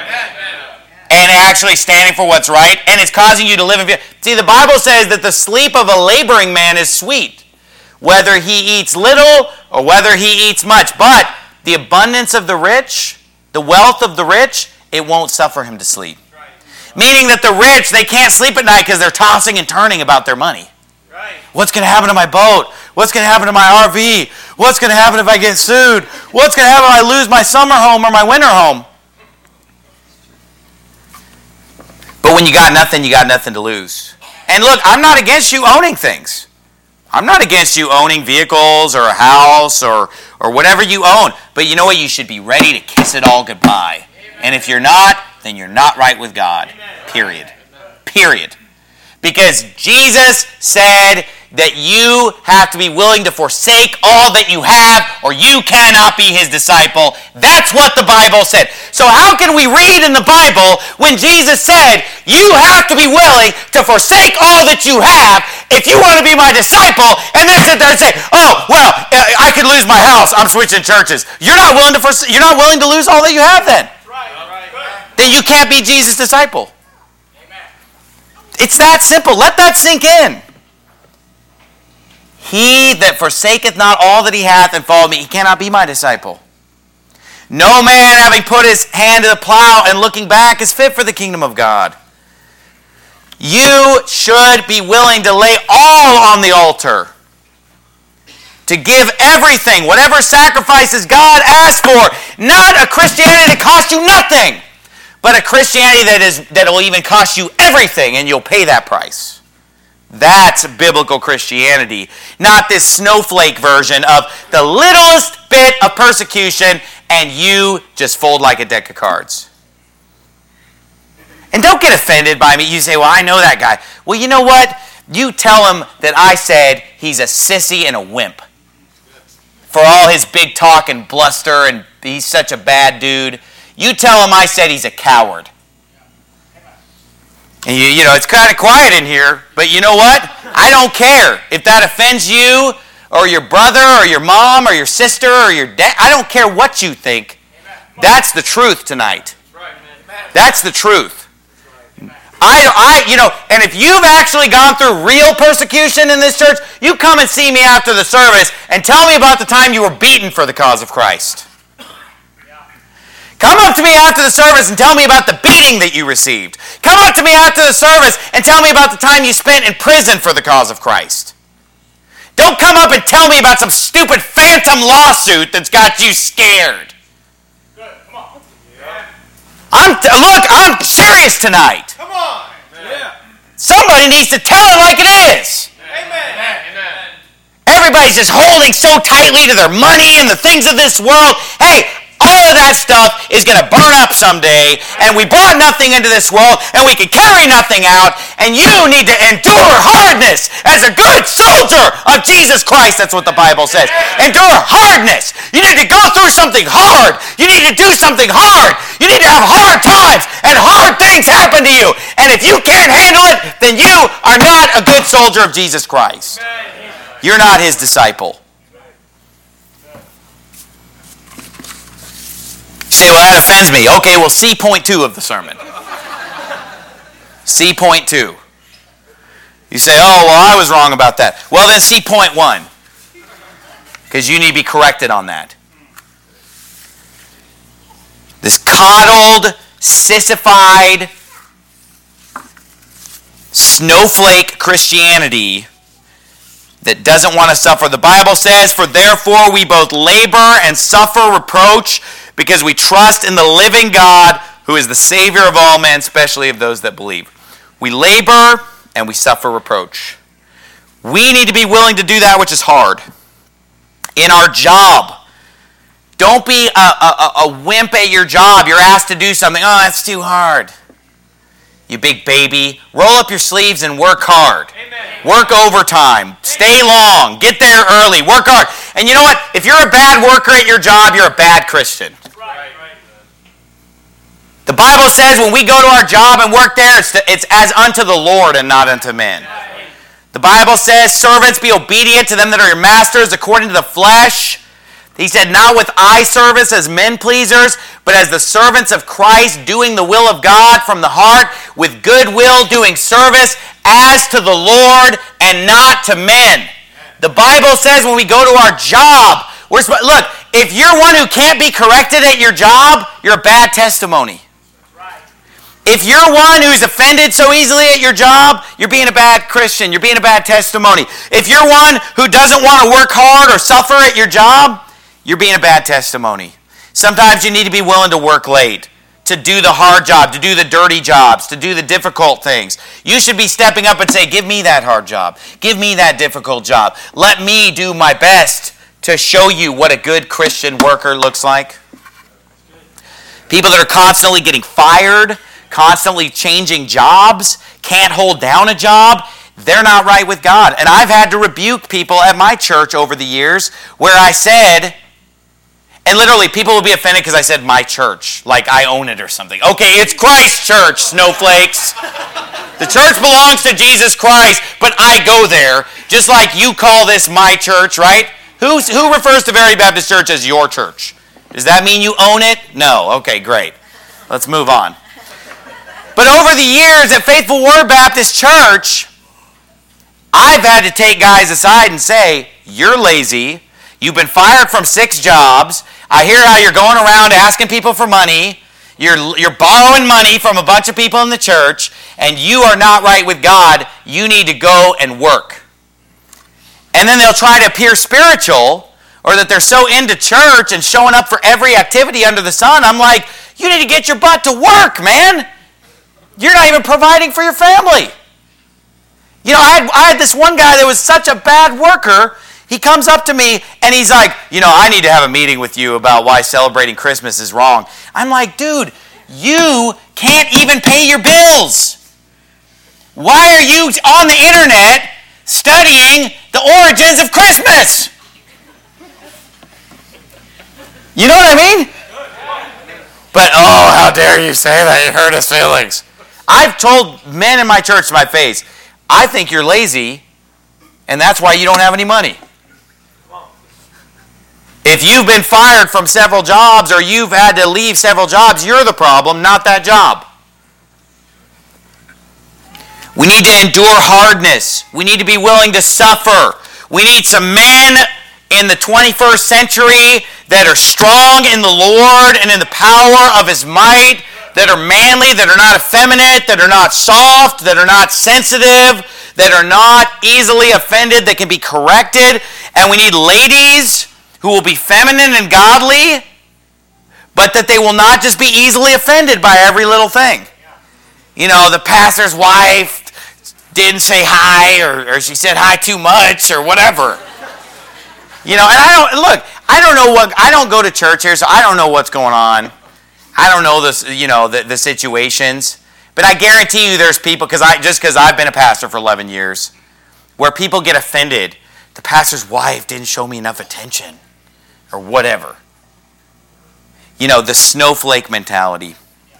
And actually standing for what's right, and it's causing you to live in fear. See, the Bible says that the sleep of a laboring man is sweet, whether he eats little or whether he eats much. But the abundance of the rich, the wealth of the rich, it won't suffer him to sleep. Right. Meaning that the rich, they can't sleep at night because they're tossing and turning about their money. Right. What's going to happen to my boat? What's going to happen to my R V? What's going to happen if I get sued? What's going to happen if I lose my summer home or my winter home? But when you got nothing, you got nothing to lose. And look, I'm not against you owning things. I'm not against you owning vehicles or a house or, or whatever you own. But you know what? You should be ready to kiss it all goodbye. And if you're not, then you're not right with God. Period. Period. Because Jesus said that you have to be willing to forsake all that you have or you cannot be his disciple. That's what the Bible said. So how can we read in the Bible when Jesus said you have to be willing to forsake all that you have if you want to be my disciple, and then sit there and say, oh, well, I could lose my house. I'm switching churches. You're not willing to forsake, you're not willing to lose all that you have then. Right, right. Then you can't be Jesus' disciple. It's that simple. Let that sink in. He that forsaketh not all that he hath and followeth me, he cannot be my disciple. No man having put his hand to the plow and looking back is fit for the kingdom of God. You should be willing to lay all on the altar. To give everything, whatever sacrifices God asks for. Not a Christianity that costs you nothing, but a Christianity that is that will even cost you everything, and you'll pay that price. That's biblical Christianity, not this snowflake version of the littlest bit of persecution and you just fold like a deck of cards. And don't get offended by me. You say, well, I know that guy. Well, you know what? You tell him that I said he's a sissy and a wimp. For all his big talk and bluster and he's such a bad dude. You tell him I said he's a coward. And you, you know, it's kind of quiet in here, but you know what? I don't care. If that offends you or your brother or your mom or your sister or your dad, I don't care what you think. That's the truth tonight. That's the truth. I, I, you know, and if you've actually gone through real persecution in this church, you come and see me after the service and tell me about the time you were beaten for the cause of Christ. Come up to me after the service and tell me about the beating that you received. Come up to me after the service and tell me about the time you spent in prison for the cause of Christ. Don't come up and tell me about some stupid phantom lawsuit that's got you scared. Good. Come on. Yeah. I'm t- look, I'm serious tonight. Come on. Yeah. Somebody needs to tell it like it is. Amen. Amen. Everybody's just holding so tightly to their money and the things of this world. Hey, all of that stuff is going to burn up someday, and we brought nothing into this world, and we can carry nothing out, and you need to endure hardness as a good soldier of Jesus Christ. That's what the Bible says. Endure hardness. You need to go through something hard. You need to do something hard. You need to have hard times, and hard things happen to you. And if you can't handle it, then you are not a good soldier of Jesus Christ. You're not his disciple. You say, well, that offends me. Okay, well, see point two of the sermon. See point two. You say, oh, well, I was wrong about that. Well, then see point one. Because you need to be corrected on that. This coddled, sissified, snowflake Christianity that doesn't want to suffer. The Bible says, for therefore we both labor and suffer reproach because we trust in the living God who is the Savior of all men, especially of those that believe. We labor and we suffer reproach. We need to be willing to do that which is hard. In our job, don't be a, a, a wimp at your job. You're asked to do something. Oh, that's too hard. You big baby. Roll up your sleeves and work hard. Amen. Work overtime. Stay long. Get there early. Work hard. And you know what? If you're a bad worker at your job, you're a bad Christian. Right. The Bible says when we go to our job and work there, it's, to, it's as unto the Lord and not unto men. The Bible says, servants, be obedient to them that are your masters according to the flesh. He said, not with eye service as men pleasers, but as the servants of Christ, doing the will of God from the heart, with good will, doing service as to the Lord and not to men. The Bible says when we go to our job, we're supposed, look, if you're one who can't be corrected at your job, you're a bad testimony. If you're one who's offended so easily at your job, you're being a bad Christian. You're being a bad testimony. If you're one who doesn't want to work hard or suffer at your job, you're being a bad testimony. Sometimes you need to be willing to work late, to do the hard job, to do the dirty jobs, to do the difficult things. You should be stepping up and say, give me that hard job. Give me that difficult job. Let me do my best to show you what a good Christian worker looks like. People that are constantly getting fired, constantly changing jobs, can't hold down a job, they're not right with God. And I've had to rebuke people at my church over the years where I said, and literally people will be offended because I said my church, like I own it or something. Okay, it's Christ Church, snowflakes. The church belongs to Jesus Christ, but I go there, just like you call this my church, right? Who's, who refers to Verity Baptist Church as your church? Does that mean you own it? No. Okay, great. Let's move on. But over the years at Faithful Word Baptist Church, I've had to take guys aside and say, you're lazy, you've been fired from six jobs, I hear how you're going around asking people for money, you're, you're borrowing money from a bunch of people in the church, and you are not right with God, you need to go and work. And then they'll try to appear spiritual, or that they're so into church and showing up for every activity under the sun. I'm like, you need to get your butt to work, man. You're not even providing for your family. You know, I had, I had this one guy that was such a bad worker. He comes up to me and he's like, you know, I need to have a meeting with you about why celebrating Christmas is wrong. I'm like, dude, you can't even pay your bills. Why are you on the internet studying the origins of Christmas? You know what I mean? But, oh, how dare you say that? You hurt his feelings. I've told men in my church to my face, I think you're lazy, and that's why you don't have any money. If you've been fired from several jobs or you've had to leave several jobs, you're the problem, not that job. We need to endure hardness. We need to be willing to suffer. We need some men in the twenty-first century that are strong in the Lord and in the power of His might, that are manly, that are not effeminate, that are not soft, that are not sensitive, that are not easily offended, that can be corrected. And we need ladies who will be feminine and godly, but that they will not just be easily offended by every little thing. You know, the pastor's wife didn't say hi, or, or she said hi too much, or whatever. You know, and I don't, look, I don't know what, I don't go to church here, so I don't know what's going on. I don't know this, you know, the, the situations. But I guarantee you there's people, because I just because I've been a pastor for eleven years, where people get offended. The pastor's wife didn't show me enough attention, or whatever. You know, the snowflake mentality.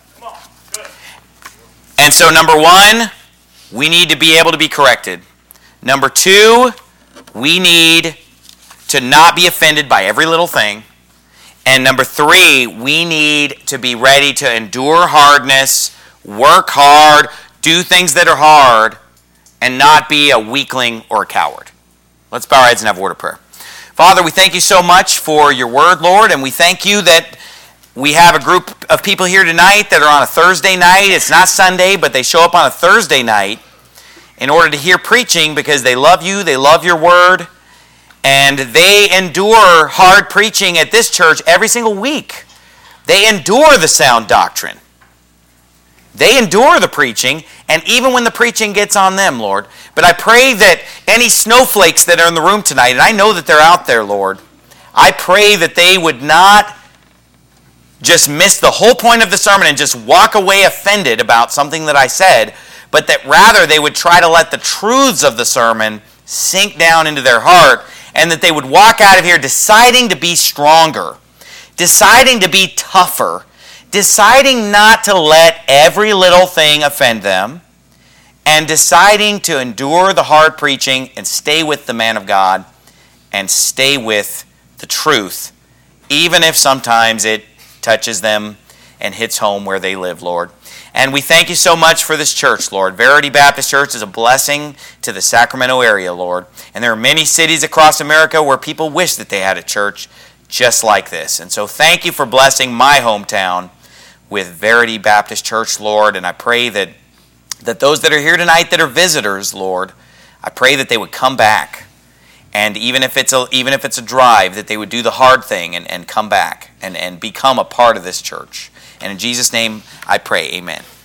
And so number one, we need to be able to be corrected. Number two, we need to not be offended by every little thing. And number three, we need to be ready to endure hardness, work hard, do things that are hard, and not be a weakling or a coward. Let's bow our heads and have a word of prayer. Father, we thank you so much for your word, Lord, and we thank you that we have a group of people here tonight that are on a Thursday night. It's not Sunday, but they show up on a Thursday night in order to hear preaching because they love you, they love your word, and they endure hard preaching at this church every single week. They endure the sound doctrine. They endure the preaching, and even when the preaching gets on them, Lord. But I pray that any snowflakes that are in the room tonight, and I know that they're out there, Lord, I pray that they would not just miss the whole point of the sermon and just walk away offended about something that I said, but that rather they would try to let the truths of the sermon sink down into their heart, and that they would walk out of here deciding to be stronger, deciding to be tougher, deciding not to let every little thing offend them, and deciding to endure the hard preaching and stay with the man of God and stay with the truth, even if sometimes it touches them and hits home where they live, Lord. And we thank you so much for this church, Lord. Verity Baptist Church is a blessing to the Sacramento area, Lord. And there are many cities across America where people wish that they had a church just like this. And so thank you for blessing my hometown with Verity Baptist Church, Lord. And I pray that, that those that are here tonight that are visitors, Lord, I pray that they would come back And even if it's a even if it's a drive, that they would do the hard thing and, and come back and, and become a part of this church. And in Jesus' name I pray, amen.